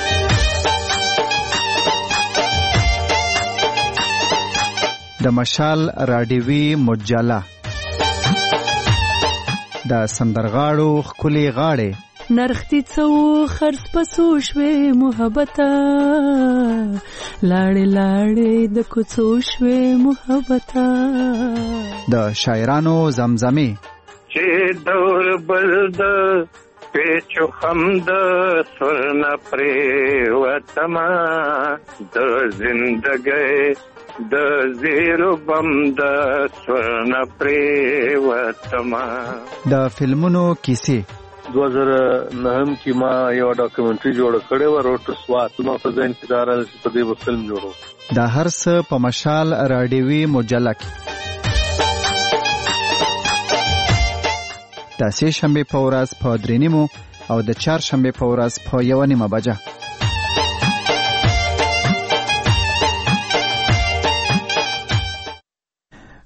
د مشال راډیوي مجله د سندرغاړو خولي غاړي نرختی څو خرڅ پسو شوي محبته لاړې لاړې د کوڅو شوي محبته د شاعرانو زمزمه چې دور بلد پیچو خمد سرنا پریوتما د زندګۍ د زیرو بم د سرنا پریوتما. د فلمونو کیسې 2009 کې ما یو ډاکومنټري جوړ کړې و، روټ سوات. نو په ځین کې دار په دې فلم جوړو. دا هر څه په مشال راډیوي مجله کې د سه شنبه په ورځ په 3:30 او د چهارشنبه په ورځ په 1:30 بجه.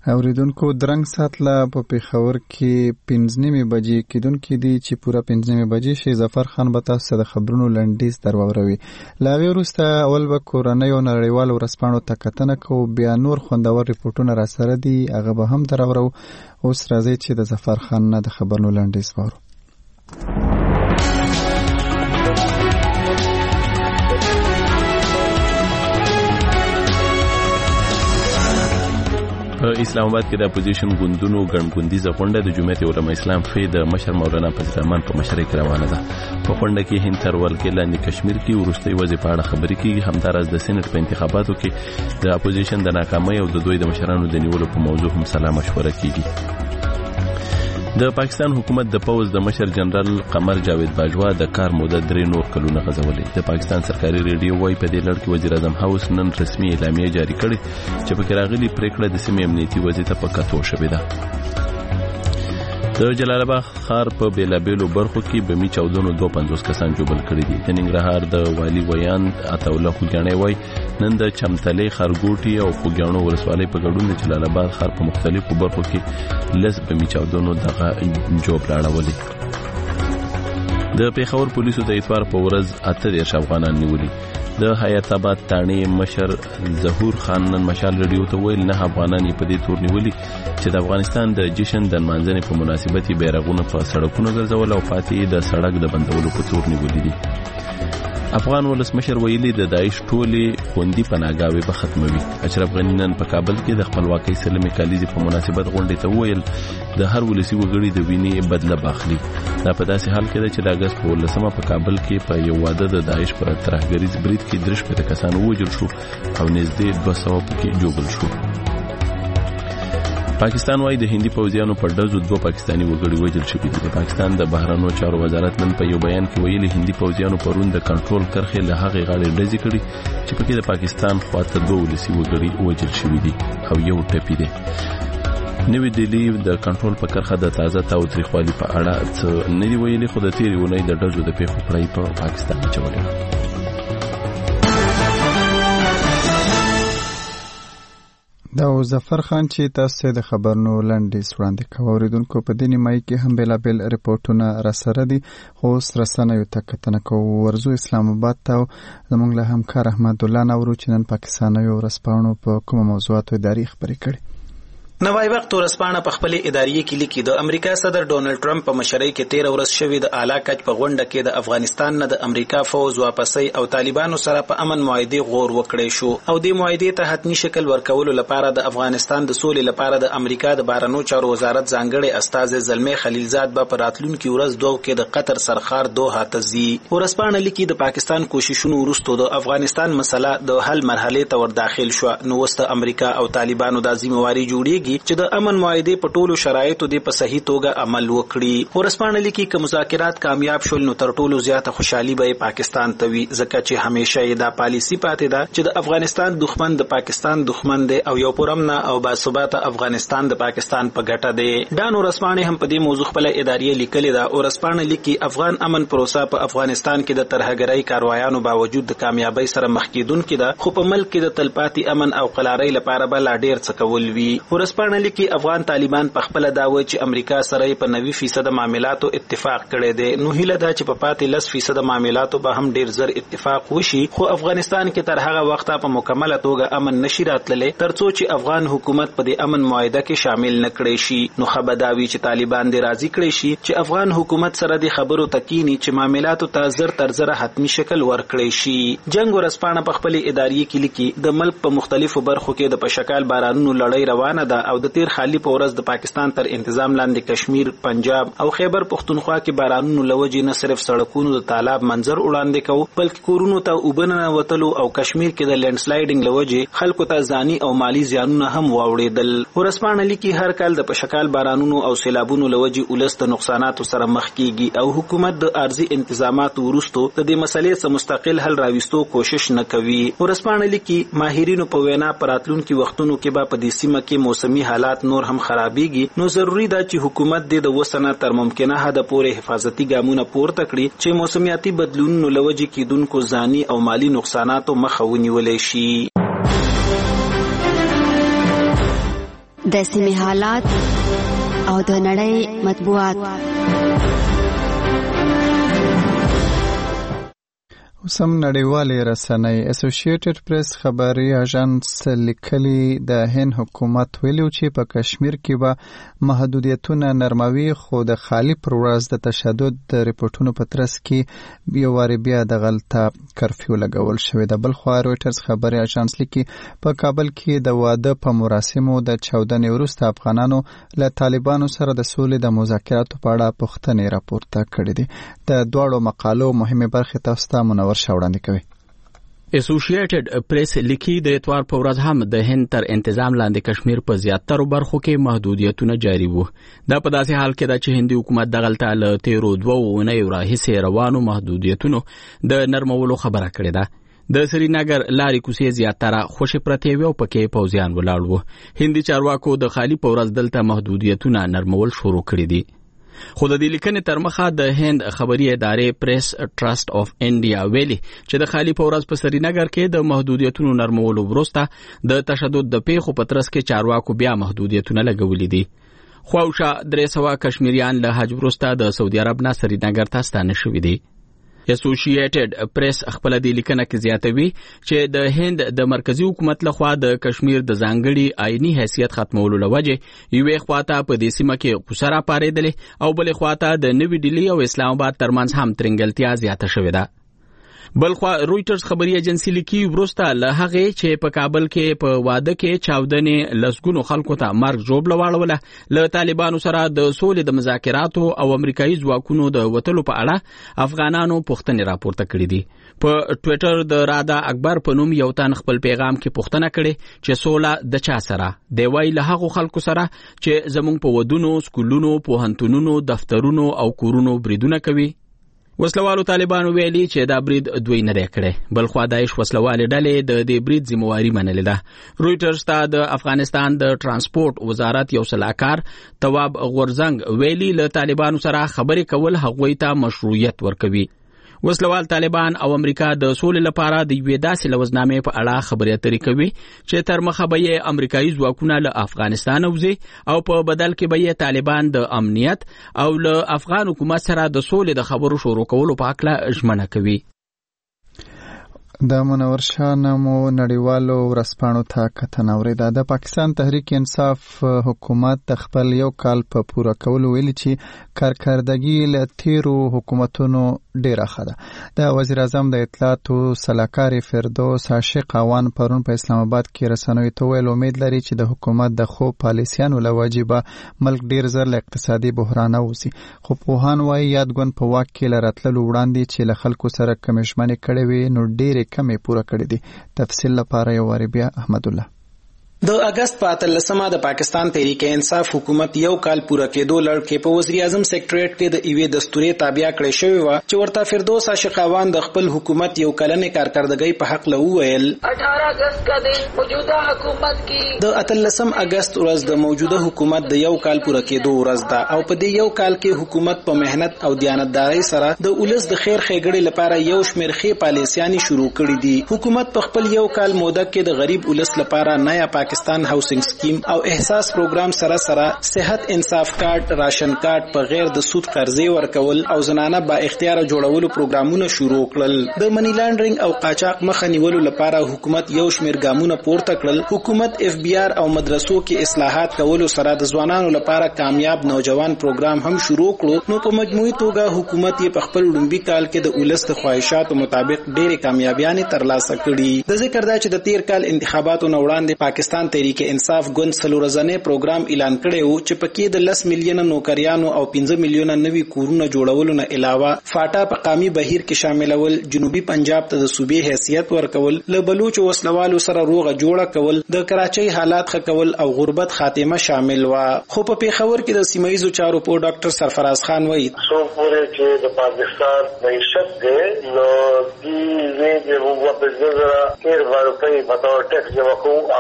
اوریدونکو درنګ ساتله په پیښور کې 15 بجې کېدونکې دي چې پوره 15 بجې شي. ظفر خان به تاسو د خبرونو لنډیز درووروي. لا وروسته اول به کورنۍ او نړیوال ورسپانو ته کتنه کوو، بیا نور خوندور ریپورتونه را سره دي هغه به هم دروورو. اوس راځي چې د ظفر خان نه د خبرونو لنډیز وورو. په اسلام آباد کې د اپوزیشن ګوندونو ګڼګوندیزه غونډه د جمعیت علماء اسلام فی د مشر مولانا فضل الرحمن په مشرۍ کې روانه ده. په غونډه کې هند تر ولکې لاندې کشمیر کې وروستۍ وضعې په اړه خبرې کېږي. همداراز د سینټ په انتخاباتو کې د اپوزیشن د ناکامۍ او د دوی د مشرانو د نیولو په موضوع هم سلا مشوره کېږي. د پاکستان حکومت د پوز د مشر جنرال قمر جاوید باجوا د کار موده 3 نور کلونه غځولې. د پاکستان سرکاري ریډیو وايي په دې لړ کې وزیر اعظم هاوس نن رسمي اعلامیه جاری کړې چې پکې راغلي پریکړه د سیمې امنیتي وضعیت په کتو شوې ده. د جلال آباد ښار په بیلابیلو برخو کې بمي چاودنو 250 کسان جوبل کړي دي. د ننګرهار د والی ویان عطاالله خوګیاڼی وايي نن د چمتلې خارګوټي او خوګیاڼو ولسوالۍ په ګډون د جلال آباد ښار په مختلفو برخو کې لس بمي چاودنو دغه جوب لاړولي. د پیښور پولیسو د اتوار په ورځ 8 افغانان نیولي. د حیات آباد تاڼې مشر ظهور خان نن مشال ریډیو ته ویل 9 افغانان په دې تور نیولي چې د افغانستان د جشن د منځنۍ په مناسبت بیرغونه په سړکونو ګرځول او پاتې د سړک د بندولو په تور نیولي دي. افغان ولسمشر ویلي د داعش ټولې خوندي پناهګاوې به ختموي. اشرف غني نن په کابل کې د خپلواکۍ سلمي کالیزې په مناسبت غونډې ته وویل د هر ولسي وګړي د وینې بدله باخلي. دا په داسې حال کې ده چې د اګست په 18 په کابل کې په یو واده د داعش پر ترهګریز برید کې 3 کسان ووژل شو او نږدې 200 پکې جوړل شو. پاکستان وايي د هندي پوځیانو په ډزو 2 پاکستاني وګړي وژل شوي دي. د پاکستان د بهرنیو چارو وزارت نن په یو بیان کې ویلي هندي پوځیانو پرون د کنټرول کرښې له هغې غاړې ډزې کړي چې پکې د پاکستان خواته 2 ولسي وګړي وژل شوي دي او یو ټپي دی. نوی دلی د کنټرول په کرښه د تازه تاوتریخوالي په اړه څه نه دی ویلي، خو د تېرې اونۍ د ډزو د پیښو پړی په پاکستان اچولی. دا ظفر خان چې تاسو د خبرونو لنډیز وړاندې کوي. اوریدونکو په دې نیمایي کې هم بیلابیل ریپورتونه را سره دي، خو اوس رسنیو ته کتنه کوو. ورځو اسلام آباد ته زموږ له همکار احمد الله نورو چې نن پاکستانیو ورسپاڼو په کومه موضوعاتو اداري خبرې کړي. نوای وخت ورسپانه په خپل اداري کې لیکي د امریکا صدر ډونلډ ټرمپ په مشرۍ کې 13 ورځ شوې د اعلی کچ په غونډه کې د افغانستان نه د امریکا فوز واپسۍ او طالبانو سره په امن معاهده غور وکړې شو او د معاهده ته حتمی شکل ورکولو لپاره د افغانستان د سولې لپاره د امریکا د بهرنیو چارو وزارت ځانګړي استاذ زلمي خلیلزاد به په راتلونکي ورځ دوه کې د قطر سرخار دوه تزي. ورسپانه لیکي د پاکستان کوششونو وروسته د افغانستان مسله د حل مرحله ته ور داخل شو. نو وسته امریکا او طالبانو د ذمہواری جوړیږي چې د امن معاهده په ټولو شرایطو د په صحیح توګه عمل وکړي. ورسپانه لیکي چې مذاکرات کامیاب شول نو تر ټولو زیاته خوشحالي به پاکستان ته وي، ځکه چې همیشه یې دا پالیسی پاتې ده چې د افغانستان دښمن د پاکستان دښمن دی او یو پرامن او باثباته افغانستان د پاکستان په ګټه دی. دا نو ورسپانه هم په دې موضوع خپل اداري لیکلي ده. ورسپانه لیکي افغان امن پروسه په افغانستان کې د ترهګرۍ کاروایانو باوجود د کامیابی سره مخ کېدونکې ده، خو په ملک کې د تلپاتې امن او قلارۍ لپاره به لا ډیر څه کول وي. ورسپانه لیکي افغان طالبان په خپل داوی چې امریکا سره په 90% معاملاتو اتفاق کړی دی. نو هیله ده چې په پاتې 10% معاملاتو به هم ډیر زر اتفاق وشي، خو افغانستان کې تر هغه وخته په مکمله توګه امن نشي راتللی ترڅو چې افغان حکومت په دې امن معاهده کې شامل نه کړي شي. نو خبرداوي چې طالبان دې راضي کړي شي چې افغان حکومت سره د خبرو تکینی چې معاملاتو ته زر تر زر حتمی شکل ورکړي شي. جنگ ورسپانه په خپل اداري کې لیکي د ملک په مختلفو برخو کې د پشکال بارانونو لړۍ روانه ده او د تیر خالی په ورځ د پاکستان تر انتظام لاندې کشمیر، پنجاب او خیبر پختونخوا کې بارانونو لوجې نه صرف سړکونو د تالاب منظر وړاندې کو بلکې کورونو ته وبنه وتلو او کشمیر کې د لینډ سلایډینګ لوجې خلکو ته ځاني او مالی زیانونه هم واوړېدل. ورسپانه لیکي هر کال د پشکال بارانونو او سیلابونو لوجې ولست نقصاناتو سره مخ کیږي او حکومت د ارضي انتظاماتو وروسته د دې مسلې څخه مستقل حل راوستو کوشش نه کوي. ورسپانه لیکي ماهرینو په وینا پراتلونکو وختونو کې به په دې سیمه کې موسمي حالات نور هم خرابېږي، نو ضروری ده چې حکومت د وسنه تر ممکنه حد پورې حفاظتي ګامونه پورته کړي چې موسمیاتي بدلونونو لوجې کېدونکو ځاني او مالی نقصاناتو مخه ونیولی شي. د سیمې حالات او د نړۍ مطبوعات. سم نړیوالې رسنۍ اسوسییټډ پریس خبري اژانس لیکلي د هند حکومت ویلو چې په کشمیر کې به محدودیتونه نرموي، خو د خالی پر ورځ د تشدد د ریپورتونو په ترڅ کې یو واری بیا د غلطه کرفیو لګول شوې ده. بل خو رويټرز خبري اژانس لیکي په کابل کې د واده په مراسمو د چاودنې وروسته افغانانو له طالبانو سره د سولې د مذاکراتو په اړه پوښتنې راپورته کړې دي. د دواړو مقالو مهمه برخه تاسو ته منور شاوړاندې کوي. اسوسییټډ پریس لیکي د اتوار په ورځ هم د هند تر انتظام لاندې کشمیر په زیاترو برخو کې محدودیتونه جاری وو. دا په داسې حال کې ده چې هندي حکومت د غلطه له تیرو 2 اونیو راهیسې روانو محدودیتونو د نرمولو خبره کړې ده. د سرینگر لارې کوڅې زیاتره خوشې پرتې وي او پکې پوځیان ولاړ وو. هندي چارواکو د خالی په ورځ دلته محدودیتونه نرمول شروع کړي دي. خو د دې لیکنې تر مخه د هند خبري ادارې پریس ټرست اف انډیا ویلي چې د خالی په ورځ په سرینگر کې د محدودیتونو نرمولو وروسته د تشدد د پیښو په ترڅ کې چارواکو بیا محدودیتونه لګولي دي. خواوشا 300 کشمیریان له حج وروسته د سعودي عرب نه سرینگر ته ستانه شوي دي. اسوسییټډ پریس خپل د لیکنه کې زیاتوي چې د هند د مرکزی حکومت لخوا د کشمیر د ځانګړي آئینی حیثیت ختمولو لوجه یوې خواته په دې سیمه کې قصرا پارېدلې او بلې خواته د نوې ډیلی او اسلام آباد ترمنځ هم ترنګلتیا زیاته شوې ده. بلخوا رويټرز خبري ایجنسی لیکي وروسته له هغه چې په کابل کې په واده کې چاودنې لسګونو خلکو ته مرګ جوړ لواړوله له طالبانو سره د سولې د مذاکراتو او امریکایي ځواکونو د وټلو په اړه افغانانو پوښتنې راپورته کړې دي. په ټوئیټر د رادا اکبر په نوم یو تن خپل پیغام کې پوښتنه کړې چې سوله د چا سره دی. وایي له هغو خلکو سره چې زموږ په ودونو، سکولونو، پوهنتونونو، دفترونو او کورونو بریدونه کوي. وسلوالو طالبانو ویلي چې دا برید دوی نه دی کړی، بل خو داعش وسلوالې ډلې د دې برید ذمہواری منلې ده. رويټرز ته د افغانستان د ترانسپورت وزارت یو سلاکار تواب غورزنګ ویلي له طالبانو سره خبرې کول هغوی ته مشروعیت ورکوي. وسلوال طالبان او امریکا د سولې لپاره د یوې داسې لوزنامې په اړه خبرې اترې کوي چې تر مخه به یې امریکایي ځواکونه له افغانستان وځي او په بدل کې به یې طالبان د امنیت او له افغان حکومت سره د سولې د خبرو شروع کولو په اړه ژمنه کوي. د منور شاه نامو نړیوالو ورځپاڼو ته کتنه اورېده. د پاکستان تحریک انصاف حکومت د خپل یو کال په پوره کولو ویلي چې کارکردګي له تیرو حکومتونو ډیره ښه ده. د وزیر اعظم د اطلاعاتو سلاکار فردوس عاشق اوان پرون په اسلام آباد کې رسنیو ته ویل امید لري چې د حکومت د خو پالیسیانو له وجې به ملک ډیر زر له اقتصادي بحران ووځي. خو پوهان وایي یاد ګوند په واک کې له راتللو وړاندې چې له خلکو سره کمې ژمنې کړې وي نو ډیرې کمې پوره کړې دي. تفصیل لپاره یو واری بیا احمد الله. د اگست په 13 د پاکستان تحریک انصاف حکومت یو کال پوره کېدو لړ په وزیر اعظم سیکریټریټ کې د ایوې دستوري تابع کړې شوی و چې ورته فردوس عاشق اوان د خپل حکومت یو کلنې کارکردګۍ په حق له وویل. 18 اگست کا دن موجوده حکومت کی د 13 اگست ورځ د موجوده حکومت د یو کال پوره کېدو ورځ ده او په دې یو کال کې حکومت په مهنت او دیانتداري سره د ولس د خیر ښېګړې لپاره یو شمېر ښې پالیسیانې شروع کړې دي. حکومت په خپل یو کال موده کې د غریب ولس لپاره نیا پاکستان هاوسنګ سکیم او احساس پروګرام سره صحت انصاف کارت، راشن کارت، په غیر د سود قرضې ورکول او زنانه با اختیار جوړولو پروګرامونه شروع کړل. د منی لانډرینګ او قاچاق مخه نیولو لپاره حکومت یو شمېر ګامونه پورته کړل. حکومت اف بی آر او مدرسو کې اصلاحات کولو سره د ځوانانو لپاره کامیاب نوجوان پروګرام هم شروع کړو. نو په مجموعي توګه حکومت یې په خپل لومبي کال کې د ولس د خواهشاتو مطابق ډېرې کامیابیانې ترلاسه کړي. د ذکر دا چې د تیر کال انتخاباتو نه وړاندې پاکستان تحریک انصاف ګوند څلورځنې پروګرام اعلان کړی و چې پکې د 10 میلیونه نوکریانو او 15 میلیونه نوي کورونه جوړولو نه علاوه فاټا په قامي بهیر کې شاملول، جنوبي پنجاب ته د صوبې حیثیت ورکول، له بلوچ وسلوالو سره روغه جوړه کول، د کراچۍ حالات ښه کول او غربت خاتمه شامل و. خو په پیښور کې د سیمایي چارو په ډاکټر سرفراز خان وایي څو پورې چې د پاکستان معیشت دی نو دی وی د وګړو په ځای 13 روپۍ په تور ټیکس جمع کوو هغه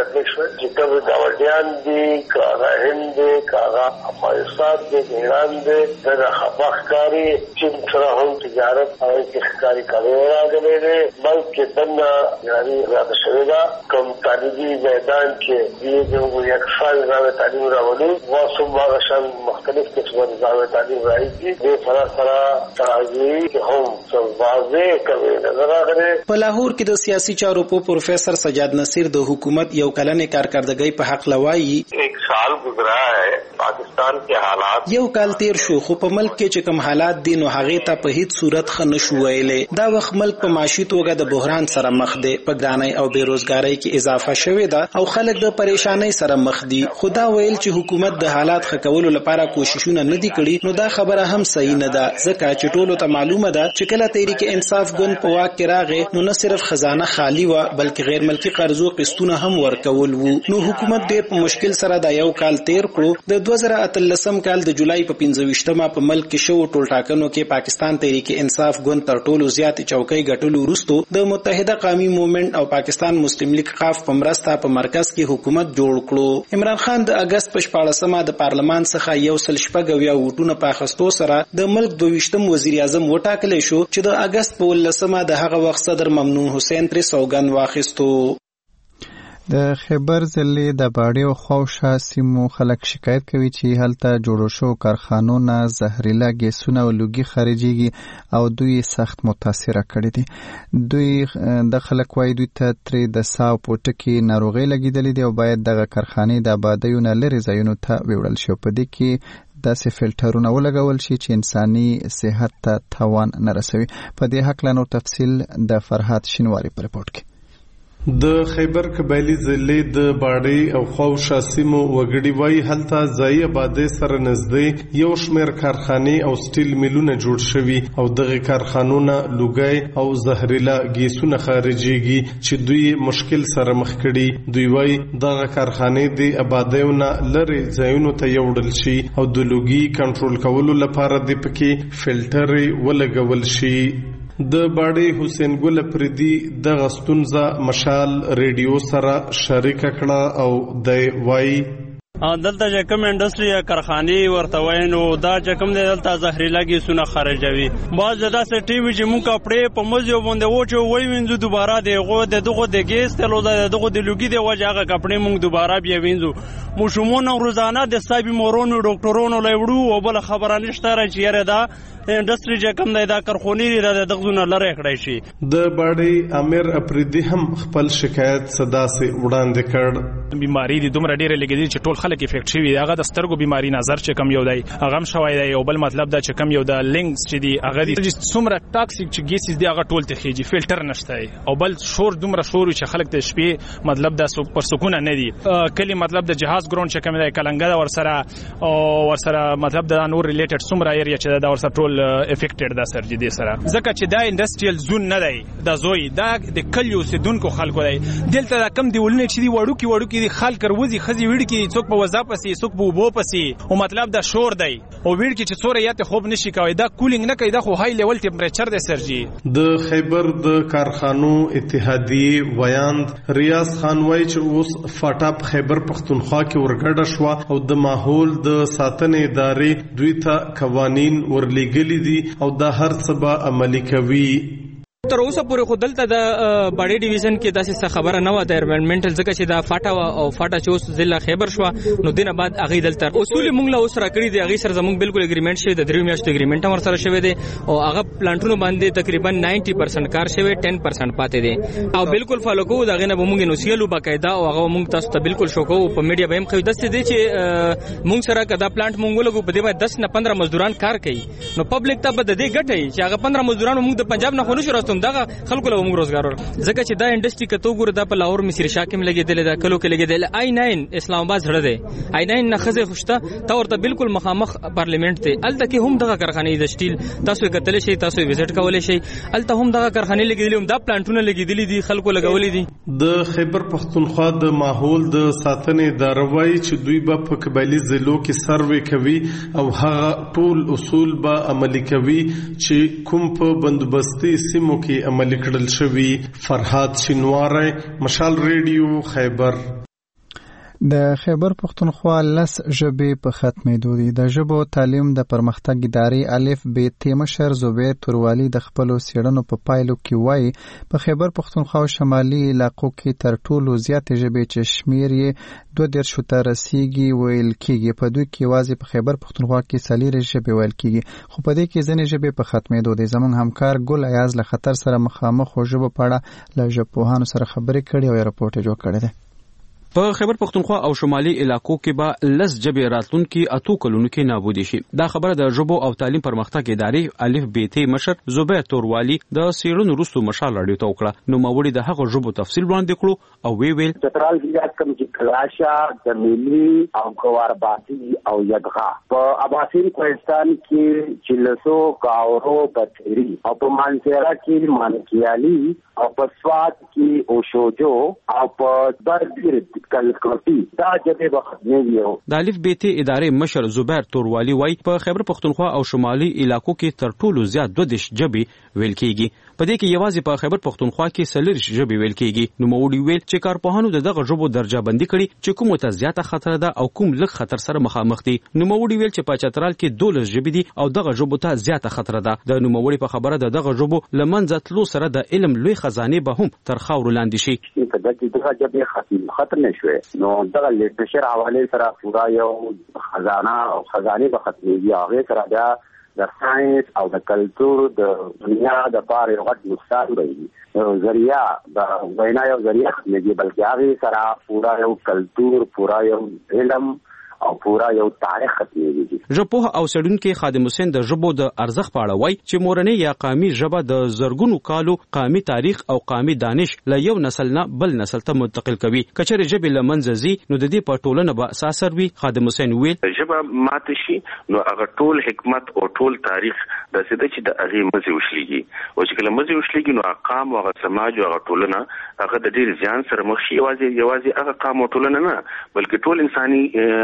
تکلیف شو چې کوم گاونډیان دي کاغه هند دي کاغه افغانستان دي ایران دي دا خفاخکاری چې سره هم تجارت او اقتصادي کاروبار راغلي دي بلکې دنه یعنی راځي شوی کوم تعلیمي میدان کې دغه یو فعال راوي تعلیم راولي واسو باغشان مختلف قسمه راوي تعلیم راځي د سره تعلیمي هم څه کوي په لاهور کې د سیاسي چارو په پروفیسر سجاد نصیر د حکومت یو کلنې کارکردګۍ په حق لوایي ایک سال گزرا ہے پاکستان کے حالات یو کال تیر شو خو په ملک کې چې کوم حالات دي نو هغه ته په هیڅ صورت خنه شو ویلې دا وخت ملک په معاشي توګه د بحران سره مخ دی په ګرانۍ او بیروزګارۍ کې اضافه شوې ده او خلک د پریشانۍ سره مخ دي خدا ویل چې حکومت د حالات ښه کولو لپاره کوششونه نه دي کړي نو دا خبره هم صحیح نه ده ځکه چې ټولو ته معلومه ده چې کله تحریک انصاف ګوند په واک کې راغی نو نه صرف خزانه خالی و بلکې غیر ملکی قرضو قسطونه هم ورکول وو نو حکومت ډېر په مشکل سره دا یو کال تیر کړو د 2013 کال د جولای په 15مه په ملک کې شو ټول ټاکنو کې پاکستان تحریک انصاف ګوند تر ټولو زیات چوکۍ ګټلو وروسته د متحده قومي موومېنټ او پاکستان مسلم لیگ قاف په مرسته په مرکز کې حکومت جوړ کړو عمران خان د اگست په 14مه د پارلمان څخه یو سل شپږ یا وټونه په اخستو سره د ملک 22م وزیر اعظم وټاکل شو چې د اگست په 19مه د هغه وخت صدر ممنون حسین تر سوګند واخیستو د خیبر ضلع د باډي او خوشا سیمو خلک شکایت کوي چې هلته جوړو شو کارخانو نه زهريله ګیسونه او لوګي خارجيږي او دوی سخت متاثر کړي دي دوی د خلک وای دوی ته تر د ساو پټکی ناروغي لګیدلې دي او باید دغه کارخانه د آبادیونو لري ځایونو ته ویوړل شي په دې کې داسې فلټرونه ولګول شي چې انساني صحت ته تاوان نه رسوي په دې حق لا نور تفصیل د فرحات شینواری په رپورت کې د خیبر قبایلی ضلع د باډي او خوشا سیمو وګړي وای هلته ځای آبادی سره نږدې یو شمېر کارخانه او سټیل میلونه جوړ شوي او دغه کارخانونه لوګي او زهريله ګیسونه خارجيږي چې دوی مشکل سره مخ کړي دوی وای دغه کارخانه د آبادیونه لري ځایونو ته یوړل شي او د لوګي کنټرول کولو لپاره د پکې فلټر ولګول شي د باډي حسین ګل پردي د غستونزه مشال ریډیو سره شریک کړه او د وای دلته چې کوم انډستری یا کارخانه ورته وینو دا چې کوم دلته زهريله ګیسونه خارجوي باز دا سټي وی چې مونږ کپړې په مزيو باندې وچو وای وینځو دوباره دغه د ګیس ته لوزه دغه د لوګي دی وجهه کپړې مونږ دوباره بیا وینځو مشمون روزانه د سایب مورونو ډاکټرونو لایوړو او بل خبره نشته چې یاره دا انډستری چې کوم دا کارخونه لري دغه لره کړی شي د باډي امیر افریدي هم خپل شکایت صدا سي وړاندې کړ بیماری دي دومره ډیره لګیدي چې ټول خلک افیکټ شوي هغه د سترګو بیماری نظر چې کم یو دی هغه هم شوی دی او بل مطلب دا چې کم یو د لینګز چې دی هغه دي څومره ټاکسیک چې ګیسز دی هغه ټول تخیږي فلټر نشته او بل شور دومره شور چې خلک ته شپې مطلب د پر سکون نه دي کلی مطلب د جهاز ګراوند چې کم دی کلنګا ورسره مطلب د نور ریلیټډ څومره ایریا چې دا ورسره ټول افیکټډ دا سرجی دي سره ځکه چې دا انډستریال زون نه دی دا زوی دا د کلیو سیدونکو خلکو دی دلته کم دی ولنه چې دی وړو کې خلک وروزي خزي وړ کې څوک په وظیفه پسې څوک په وبو پسې او مطلب دا شور دی او وړ کې چې څوره یاته خوب نشي کوي دا کولینګ نه کوي دا خو های لیول ټمپریچر دی سرجی د خیبر د کارخانو اتحادیه ویاند ریاض خان وای چې اوس فاټاپ خیبر پختونخوا کې ورګډه شو او د ماحول د ساتنې ادارې دوی ته قوانین ورلګلي دي او دا هر څه به عملي کوي تر اوسه پورې خو دلته د باډي ډیویژن کې داسې خبره نه و د انوایرنمنټل ځکه چې دا فاټا چې اوس ضلع خیبر شو نو دینه بعد هغه دلته اصول موږ له اوسه راکړي دي هغه سره زموږ بالکل اګریمنٹ شوی د 3 میاشتو اګریمنٹ هم سره شوی دی او هغه پلانټونو باندې تقریبا 90% کار شوی 10% پاتې دي او بالکل فالو کوو دا غنه به موږ نو سیلو باقاعده او هغه موږ تاسو ته بالکل شو کوو په میډیا به هم خو داسې دي چې موږ سره کدا پلانټ موږ لګو په دې باندې 10 نه 15 مزدوران کار کوي نو پبلک ته به د دې ګټي چې هغه 15 مزدوران موږ د پنجاب نه خونو شو راستم دغه خلکو له موږ روزګار ځکه چې دا انډستری کته ګور دا په لاهور مصری شاکم لګیدل دا کلو کې لګیدل I9 اسلام آباد زړه دی I9 نه خزه خوشته تا ورته بالکل مخامخ پارلیمنت ته الته کې هم دغه کارخانه د سټیل تاسو کتل شي تاسو وزټ کولای شي الته هم دغه کارخانه لګیدل هم دا پلانټونه لګیدل دي خلکو لګولې دي د خیبر پختونخوا د ماحول د ساتنې داروي چې دوی په قبایلی ضلعو کې سروې کوي او هغه ټول اصول به عملي کوي چې کوم په بندوبستي سیمو کې عملي کړل شوی. فرحات شینواری، مشال ریډیو، خیبر. د خیبر پښتونخوا 10 ژبې په ختمېدو دي. د ژبو تعلیم د پرمختګ ادارې الف ب ت مشر زبیر توروالی د خپل سیړنو په پایلو کې وایي په خیبر پښتونخوا او شمالي علاقو کې تر ټولو زیات ژبې چې شمیر یې 22 ته رسیدي ویل کېږي. په دوی کې یوازې په خیبر پښتونخوا کې 4 ژبې ویل کېږي، خو په دې کې ځینې ژبې په ختمېدو دي. زموږ همکار ګل ایاز له خطر سره مخامخ او ژبو په اړه له ژبپوهانو سره خبرې کړې او راپورټ جوړ کړی دی. په خیبر پښتونخوا او شمالي علاقو کې به 10 ژبې راتلونکي 8 کلونو کې نابودي شي. دا خبره د ژبو او تعلیم پرمختګ ادارې الف ب ت مشر زبیر توروالی د سیړنو وروسته مشال راډیو ته وکړه. نو موري د هغه ژبو تفصیل وړاندې کړو او ویل چترال ضلع کوم چې کلاشا د ملي او کوارباسي او یدغا په اباسین کوهستان کې چلسو کاورو بطری او په مانسیرا کې مانکیالي او په سواد کې اوشوجو او په بربیر کلکوټي دا جبه بخنیو. د الف ب ت ادارې مشر زبیر توروالی وای په خیبر پښتونخوا او شمالي علاقو کې تر ټولو زیات 22 ژبې ویل کېږي. په دې کې یوازې په خیبر پښتونخوا کې 4 ژبې ویل کېږي. نو موړي ویل چې کارپوهانو دغه ژبو درجه بندي کړي چې کومه ته زیاته خطر ده او کوم لږ خطر سره مخامخ دي. نو موړي ویل چې په چترال کې 12 ژبې دي او دغه ژبو ته زیاته خطر ده. د نو موړي په خبره دغه ژبو لمنځه تلو سره د علم لوی خزانه به هم تر خاور لاندې شي. په دغه ژبې خطر نشوي. نو دغه لیټرچر حواله سره پورا یو خزانه به ختمېږي. هغه سره دا د ساينس او د کلچر د دنیا د پاره یو غټ نقصان دی. ذریعہ د وینا یو ذریعہ ختمېږي، بلکې هغه سره پورا یو کلچر، پورا یو علم او پورا یو تاریخ ختمېږي. ژبپوه او څېړونکي خادم حسین د ژبو د ارزښت په اړه وایي چې مورنۍ یا قامي ژبه د زرګونو کالو قامي تاریخ او قامي دانش له یو نسل نه بل نسل ته منتقل کوي. کچره ژبې له منځه ځي نو د دې په ټولنه به اساس وي. خادم حسین ویل ژبه ماته شي نو هغه ټول حکمت او ټول تاریخ د سده چې د هغه مزه وشلېږي او چې کله مزه وشلېږي نو اقام او سماج او ټولنه هغه د ډیر ځان سره مخ شي. یوازې هغه قام او ټولنه نه بلکې ټول انساني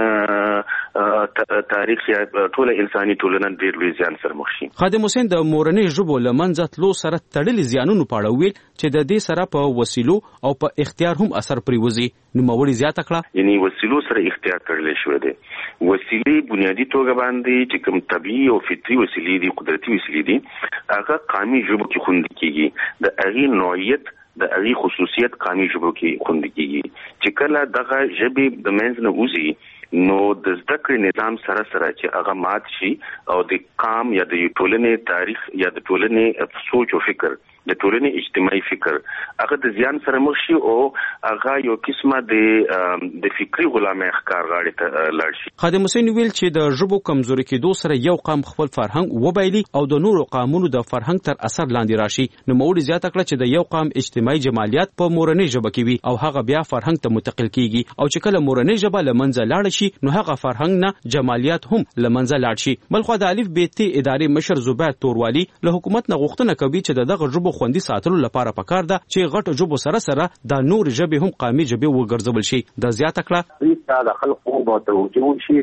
تاریخ یا ټول انساني ټولنه ډیر لوی ځان سره مخ شي. خادم حسین د مورنۍ ژبو لمنځه تلو سره تړلي زیانونو په اړه ویل چې د دې سره په وسیلو او په اختیار هم اثر پریوزي. نو موري زیاته کړه یعنی وسیلو سره اختیار تړل شوی دی. وسیلې بنیادی توګه باندې چې کوم طبيعي او فطري وسیلې دي، قدرتي وسیلې دي، هغه قامي ژبو کې خوندي کیږي. د هغه نوعیت د هغه خصوصیت قامي ژبو کې خوندي کیږي. چې کله دغه ژبې د منځ نه وځي نو د زده کړې نظام سره چې هغه مات شي او د قام یا د ټولنې تاریخ یا د ټولنې سوچ او فکر، د ټولنې اجتماعي فکر هغه د زیان سره مخ شي او هغه یو قسمه د فکری غلامۍ ښکار غاړې ته لاړ شي. خادم حسین ویل چې د ژبو کمزوري کېدو سره یو قام خپل فرهنګ وبایلي او د نورو قامونو د فرهنګ تر اثر لاندې راشي. نو موړي زیاته کړه چې د یو قام اجتماعي جمالیات په مورنۍ ژبه کې وي او هغه بیا فرهنګ ته منتقل کیږي او چې کله مورنۍ ژبه لمنځه لاړ شي نو هغه فرهنګ نه جمالیات هم لمنځه لاړ شي. بلخو د الف ب ت ادارې مشر زبیر توروالی له حکومت نه غوښتنه کوي چې دغه ژبو خوندي ساتلو لپاره پکار ده چې غټ ژبو سره سره د نور ژبې هم قامي ژبې وګرځول شي. د زیاته کړه د خلکو به توجه شي،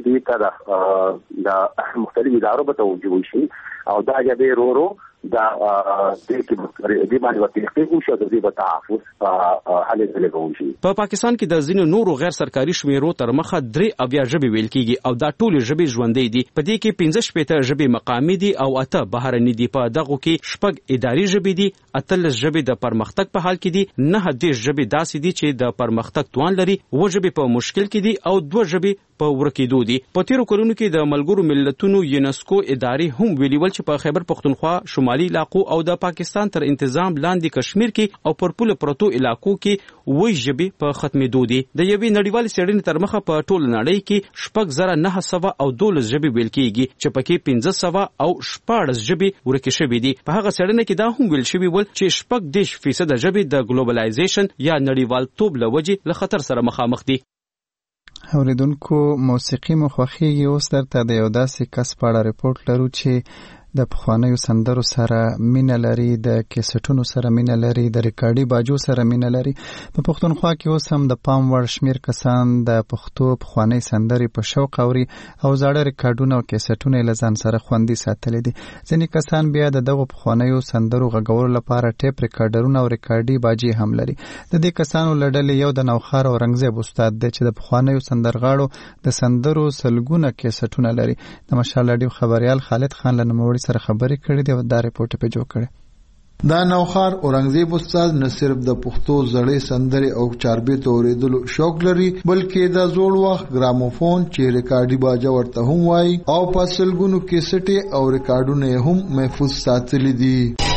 د مختلفو ادارو به توجه شي او دا ژبې ورو دا د باندې وتلقي او د دې په تحفظ حل لګول شي. په پاکستان کې د ځینو نورو غیر سرکاري شمیرو تر مخه 3 ژبې ویل کیږي او دا ټول ژبې ژوندۍ دي. په دې کې 15 ژبې مقامي دي او 8 بهرني دي. په دغه کې 6 اداري ژبې دي، 18 ژبې د پرمختګ په حال کې دي، 9 ژبې داسې دي چې د پرمختګ توان لري، 2 ژبې په مشکل کې دي او 2 ژبې په ورکېدو دي. په تیرو کلونو کې د ملګرو ملتونو یونسکو ادارې هم ویلي ول چې په خیبر پښتونخوا، شمالي علاقو او د پاکستان تر انتظام لاندې کشمیر کې او پر پوله پروتو علاقو کې 2 ژبې په ختمېدو دي. د یوې نړیوالې څېړنې تر مخه په ټول نړۍ کې 6,912 ژبې ویل کېږي چې پکې 1500 او 14 ژبې ورکې شوې دي. په هغه څېړنه کې دا هم ویل شوی ول چې 10% ژبې د ګلوبلایزیشن یا نړیوالتوب له وجې له خطر سره مخامخ دي. اوریدونکو موسیقي مخوخیږي. اوس درته د یو داسې کس په اړه ریپورت لرو چې د پخوانیو سندرو سره مینه لري، د کیسټونو سره مینه لري، د ریکارډي باجو سره مینه لري. په پښتونخوا کې اوس هم د پام وړ شمیر کسان د پښتو پخوانی سندرې په شوق اوري او زاړه ریکارډونه او کیسټونه له ځان سره خوندي ساتلي دي. ځینې کسان بیا د دغو پخوانیو سندرو غږولو لپاره ټیپ ریکارډرونه او ریکارډي باجې هم لري. د دې کسانو له ډلې یو د نوښار اورنګزیب استاد دی چې د پخوانیو سندرغاړو د سندرو سلګونه کیسټونه لري. د مشال راډیو خبريال خالد خان له نوموړي سره خبرې کړې دي او دا ریپورت په جوړ کړی. دا نوښار اورنګزیب استاد نه صرف د پښتو زړې سندرې او چاربیتو اوریدلو شوق لري، بلکې د زوړ وخت ګراموفون چې ریکارډي باجه ورته هم وایي او په سلګونو کیسټې او ریکارډونه هم محفوظ ساتلي دي.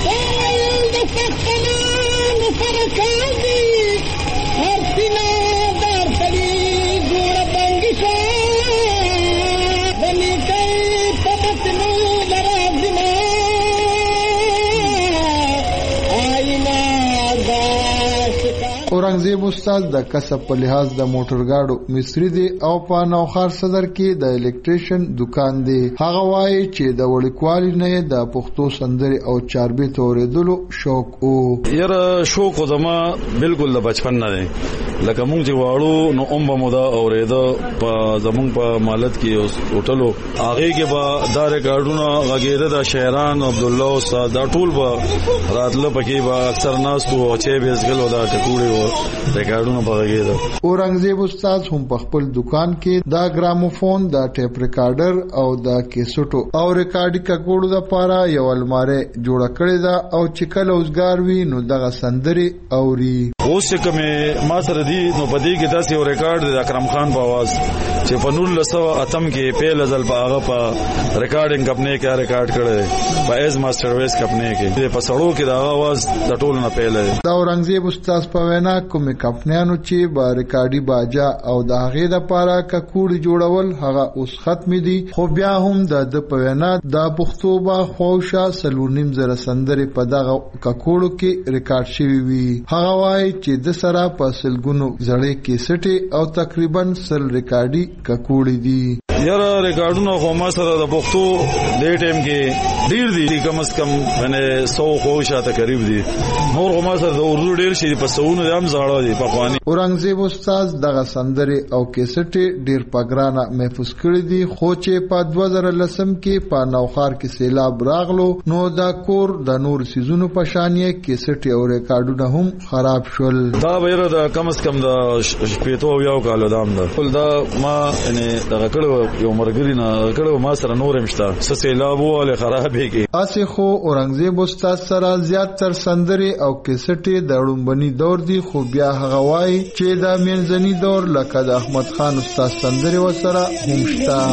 اورنګزیب استاد د کسب په لحاظ د موټرګاډو مصری دی او په نوښار صدر کې د الکتریشن دکان دی. هغه وایي چې د وړوکوالي نه د پښتو سندرې او چاربیتو اوریدلو شوق او یاره شوق زما بالکل د بچپن نه دی. لکه مونږ چې واړو نو اومبه مودا اوریده په زمونږ په مالت کې هوټلو هغه کې به دا ریکارډونه غږیده د شهران عبد الله استاد دا ټول به راتله پکې به اکثر ناس تو چې بیسګل ودا ټکوړي ریکارډونه بغیده. اورنګزیب استاد هم په خپل دکان کې دا ګراموفون، دا ټیپ ریکارډر او دا کیسټو او ریکارډي کګوړو لپاره یو الماره جوړه کړې ده او چې کله اوسګار وي نو دغه سندرې اوري. اوس کومه ما سره دی نو پدې کې داسې یو ریکارډ د اکرم خان په आवाज چې په 1908 کې په لزل په هغه په ریکارډینګ کمپنی کې ریکارډ کړی په ایز ماستر ویس کمپنی کې په سړو کې دا आवाज د ټولو نه پیله. دا اورنګزیب استاد په وینا کومې کمپنیانو چې با ریکارډي باجا او د هغې لپاره ککوړي جوړول هغه اوس ختم دي، خو بیا هم د په وینا د پښتو با خوښه سلورنیم زره سندرې په دغه ککوړو کې ریکارډ شوی وي. هغه وایي چې د سره په سلګونو زړې کیسټې او تقریبا سل ریکارډي ککوړي دي. یاره ریکارډونه خو ما سره د پښتو د ټیم کې ډیر دي، کم از کم باندې 100 خوښه تقریبا دي. نور ما سره د اردو ډیر شي په سونو هم زړه دي په خواني. اورنګزیب استاد دغه سندرې او کیسټې ډیر پګرانه محفوظ کړې دي، خو چې په 2010 کې په نوښار کې سیلاب راغلو نو دا کور د نور سيزونو په شانې کیسټې او ریکارډونه هم خراب شول. دا ویره د کم از کم د شپېتو یو کال دام ده ول دا ما نه دغه کړو یو مرګري نه کړو ما سره نور مشته سیلاب واله خرابې کې. اسه خو اورنګزیب استاد سره زیات تر سندرې او کیسټې د اړومبني دور دي، خو بیا هغه وایي چې دا منځني دور لکه د احمد خان استاد سندرې وسره هم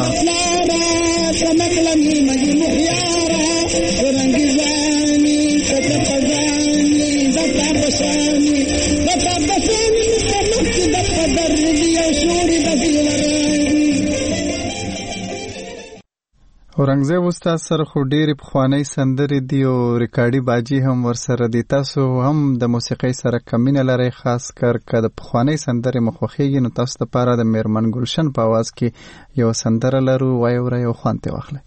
شته. اورنګزیب استاد سره خو ډېرې پخوانۍ سندرې دي او ریکارډي باجي هم ورسره دي. تاسو هم د موسیقۍ سره کمینه لرئ، خاص کر که د پخوانۍ سندرې مو خوښېږي نو تاسو لپاره د میرمن ګلشن په اواز کې یو سندره لرو، وایي اورئ او خوند ترې واخلئ.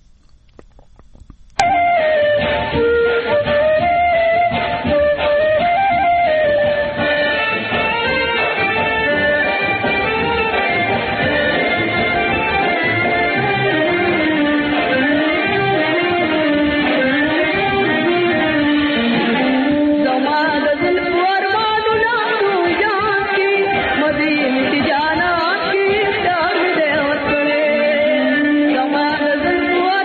What?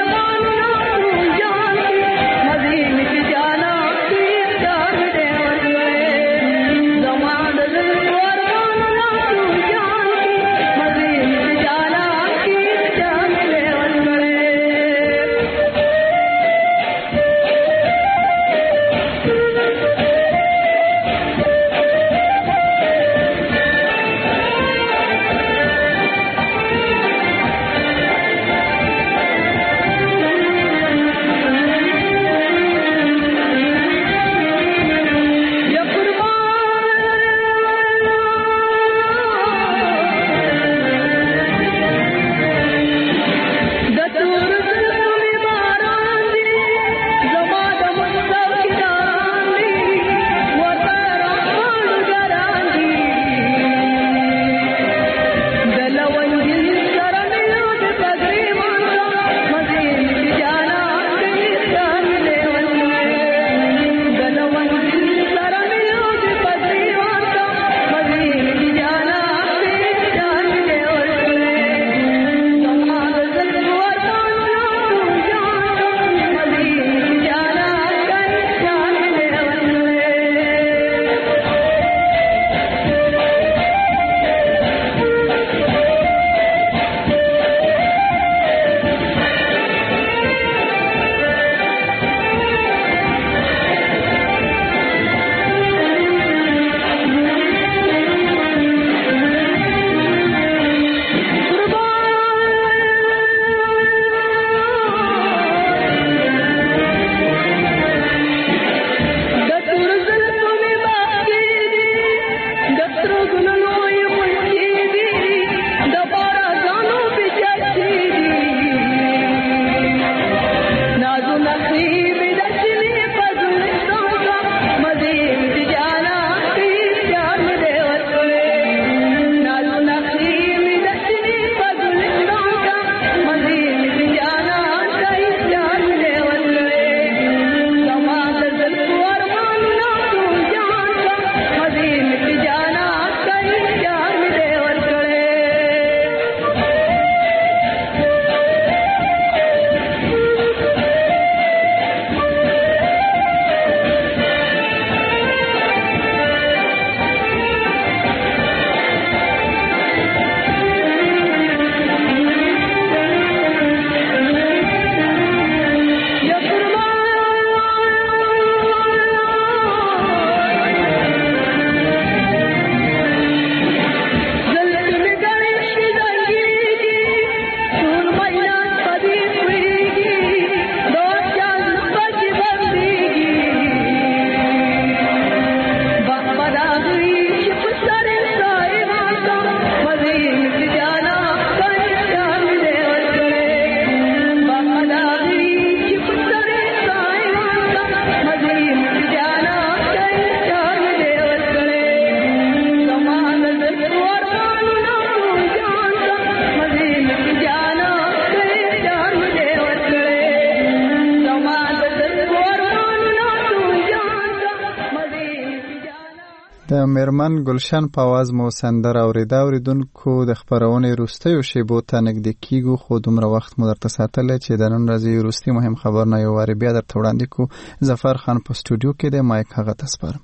د میرمن گلشن په आवाज مو سندره اوریدونکو د خبرونې وروستیو شیبو ته نږدې کیږو، خو دومره وخت مو درته ساتلی چې د نن ورځې وروستي مهم خبرونه یو وارې بیا درته وړاندې کو. ظفر خان په سټوډیو کې دی، مایک هغه ته سپارم.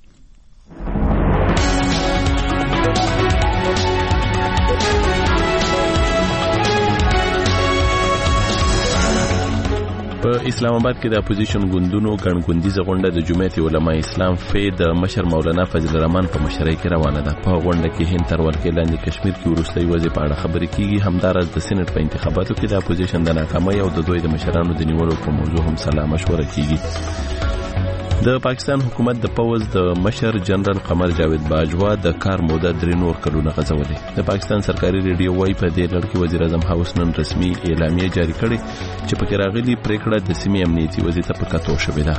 په اسلام آباد کې د اپوزیشن ګوندونو ګڼګوندیزه غونډه د جمعیت علماء اسلام فی د مشر مولانا فضل الرحمن په مشرۍ کې روانه ده. په غونډه کې هند تر ولکې لاندې کشمیر کې وروستۍ ورځې په اړه خبرې کیږي. همداراز د سېنات په انتخاباتو کې د اپوزیشن د ناکامۍ او د دوی د مشرانو د نیولو په موضوع هم سلا مشوره کیږي. د پاکستان حکومت د پوز د مشر جنرال قمر جاوید باجوا د کار موده 3 نور کلونه غځولې. د پاکستان سرکاري ریډیو وايي په دې لړ کې وزیر اعظم هاوس نن رسمي اعلامیه جاری کړې چې پکې راغلي پریکړه د سیمې امنیتي وضعیت په کتو شوې ده.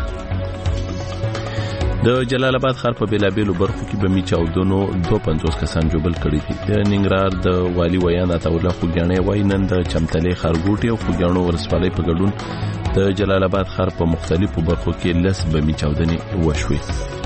د جلال آباد ښار په بیلابیلو برخو کې بمي چاودنو 250 کسان جوبل کړي دي. د ننګرهار د والي ویان عطاالله خوګیاڼي وايي نن د چمتلې ښارګوټي او خوګیاڼو ولسوالۍ په ګډون د جلال آباد ښار په مختلفو برخو کې لس بمي چاودنې وشوې.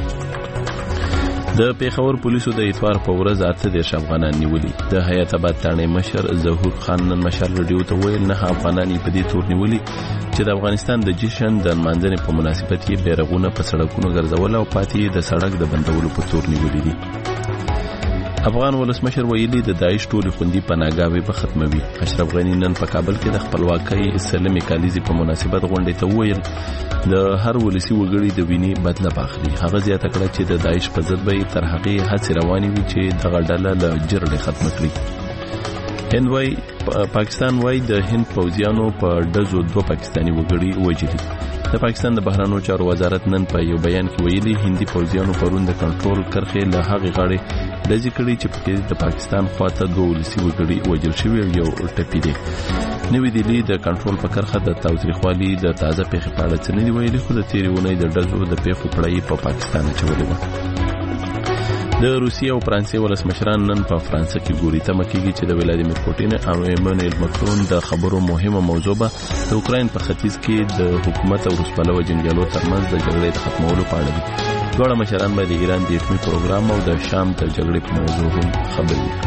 د پیښور پولیسو د اتوار په ورځ 8 افغانان نیولي. د حیات آباد تاڼې مشر ظهور خان نن مشال رادیو ته ویل 9 افغانان په دې تور نیولي چې د افغانستان د جشن د نمانځنې په مناسبت یې بیرغونه په سړکونو ګرځول او پاتې د سړک د بندولو په تور نیولي دي. افغان ولسمشر ویلي د داعش ټولې خوندي پناهګاوې به ختموي. اشرف غني نن په کابل کې د خپلواکۍ سلمې کالیزې په مناسبت غونډې ته وویل د هر ولسي وګړي د وینې بدله باخلي. هغه زیاته کړه چې د داعش په ضد به تر هغې هڅې روانې وي چې دغه ډله له جرړې ختمه کړي. پاکستان وايي د هند پوځیانو په ډزو 2 پاکستاني وګړي وژلي. د پاکستان د بهرانو چارو وزارت نن په یو بیان کې ویلي هندي پوځیانو پرون د کنټرول کرښې له هغې غاړې ډزې کړي چې پکې د پاکستان خواته 2 ولسي وګړي وژل شوي او یو ټپي دی. نوې دهلي د کنټرول په کرښه د تاوتریخوالي د تازه پیښې په اړه څه نه دي ویلي، خو د تېرې اونۍ د ډزو د پیښو کړۍ په پاکستان اچولې وه. د روسیې او فرانسې ولسمشران نن په فرانسه کې ګوري تمه کېږي چې د ولادیمیر پوټین او ایمانوئل مکرون د خبرو مهمه موضوع به د اوکراین په ختیځ کې د حکومت او روسپلوه جنګیالو ترمنځ د جګړې د ختمولو په اړه وي. دواړه مشران به د ایران د اټومي پروګرام او د شام د جګړې په موضوع هم خبرې وکړي.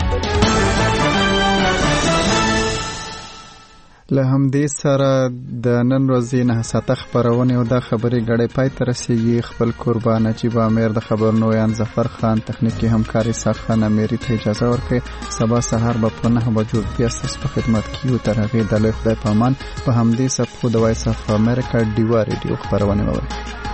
له همدې سره د نن ورځې 9 ساعته خبرونه او د خبري غړې پای ته رسیدي. خپل قربان نجیب امیر د خبرونو یان ظفر خان تخنیکی همکاري ساخن امیری ته اجازه ورکړي. سبا سهار به په 9 بجو بیا ستاسو په خدمت کې یو تر هغه د خدای پامان په همدې صفحو د وایس اف امریکا ډیوا ریډیو خبرونه ووري.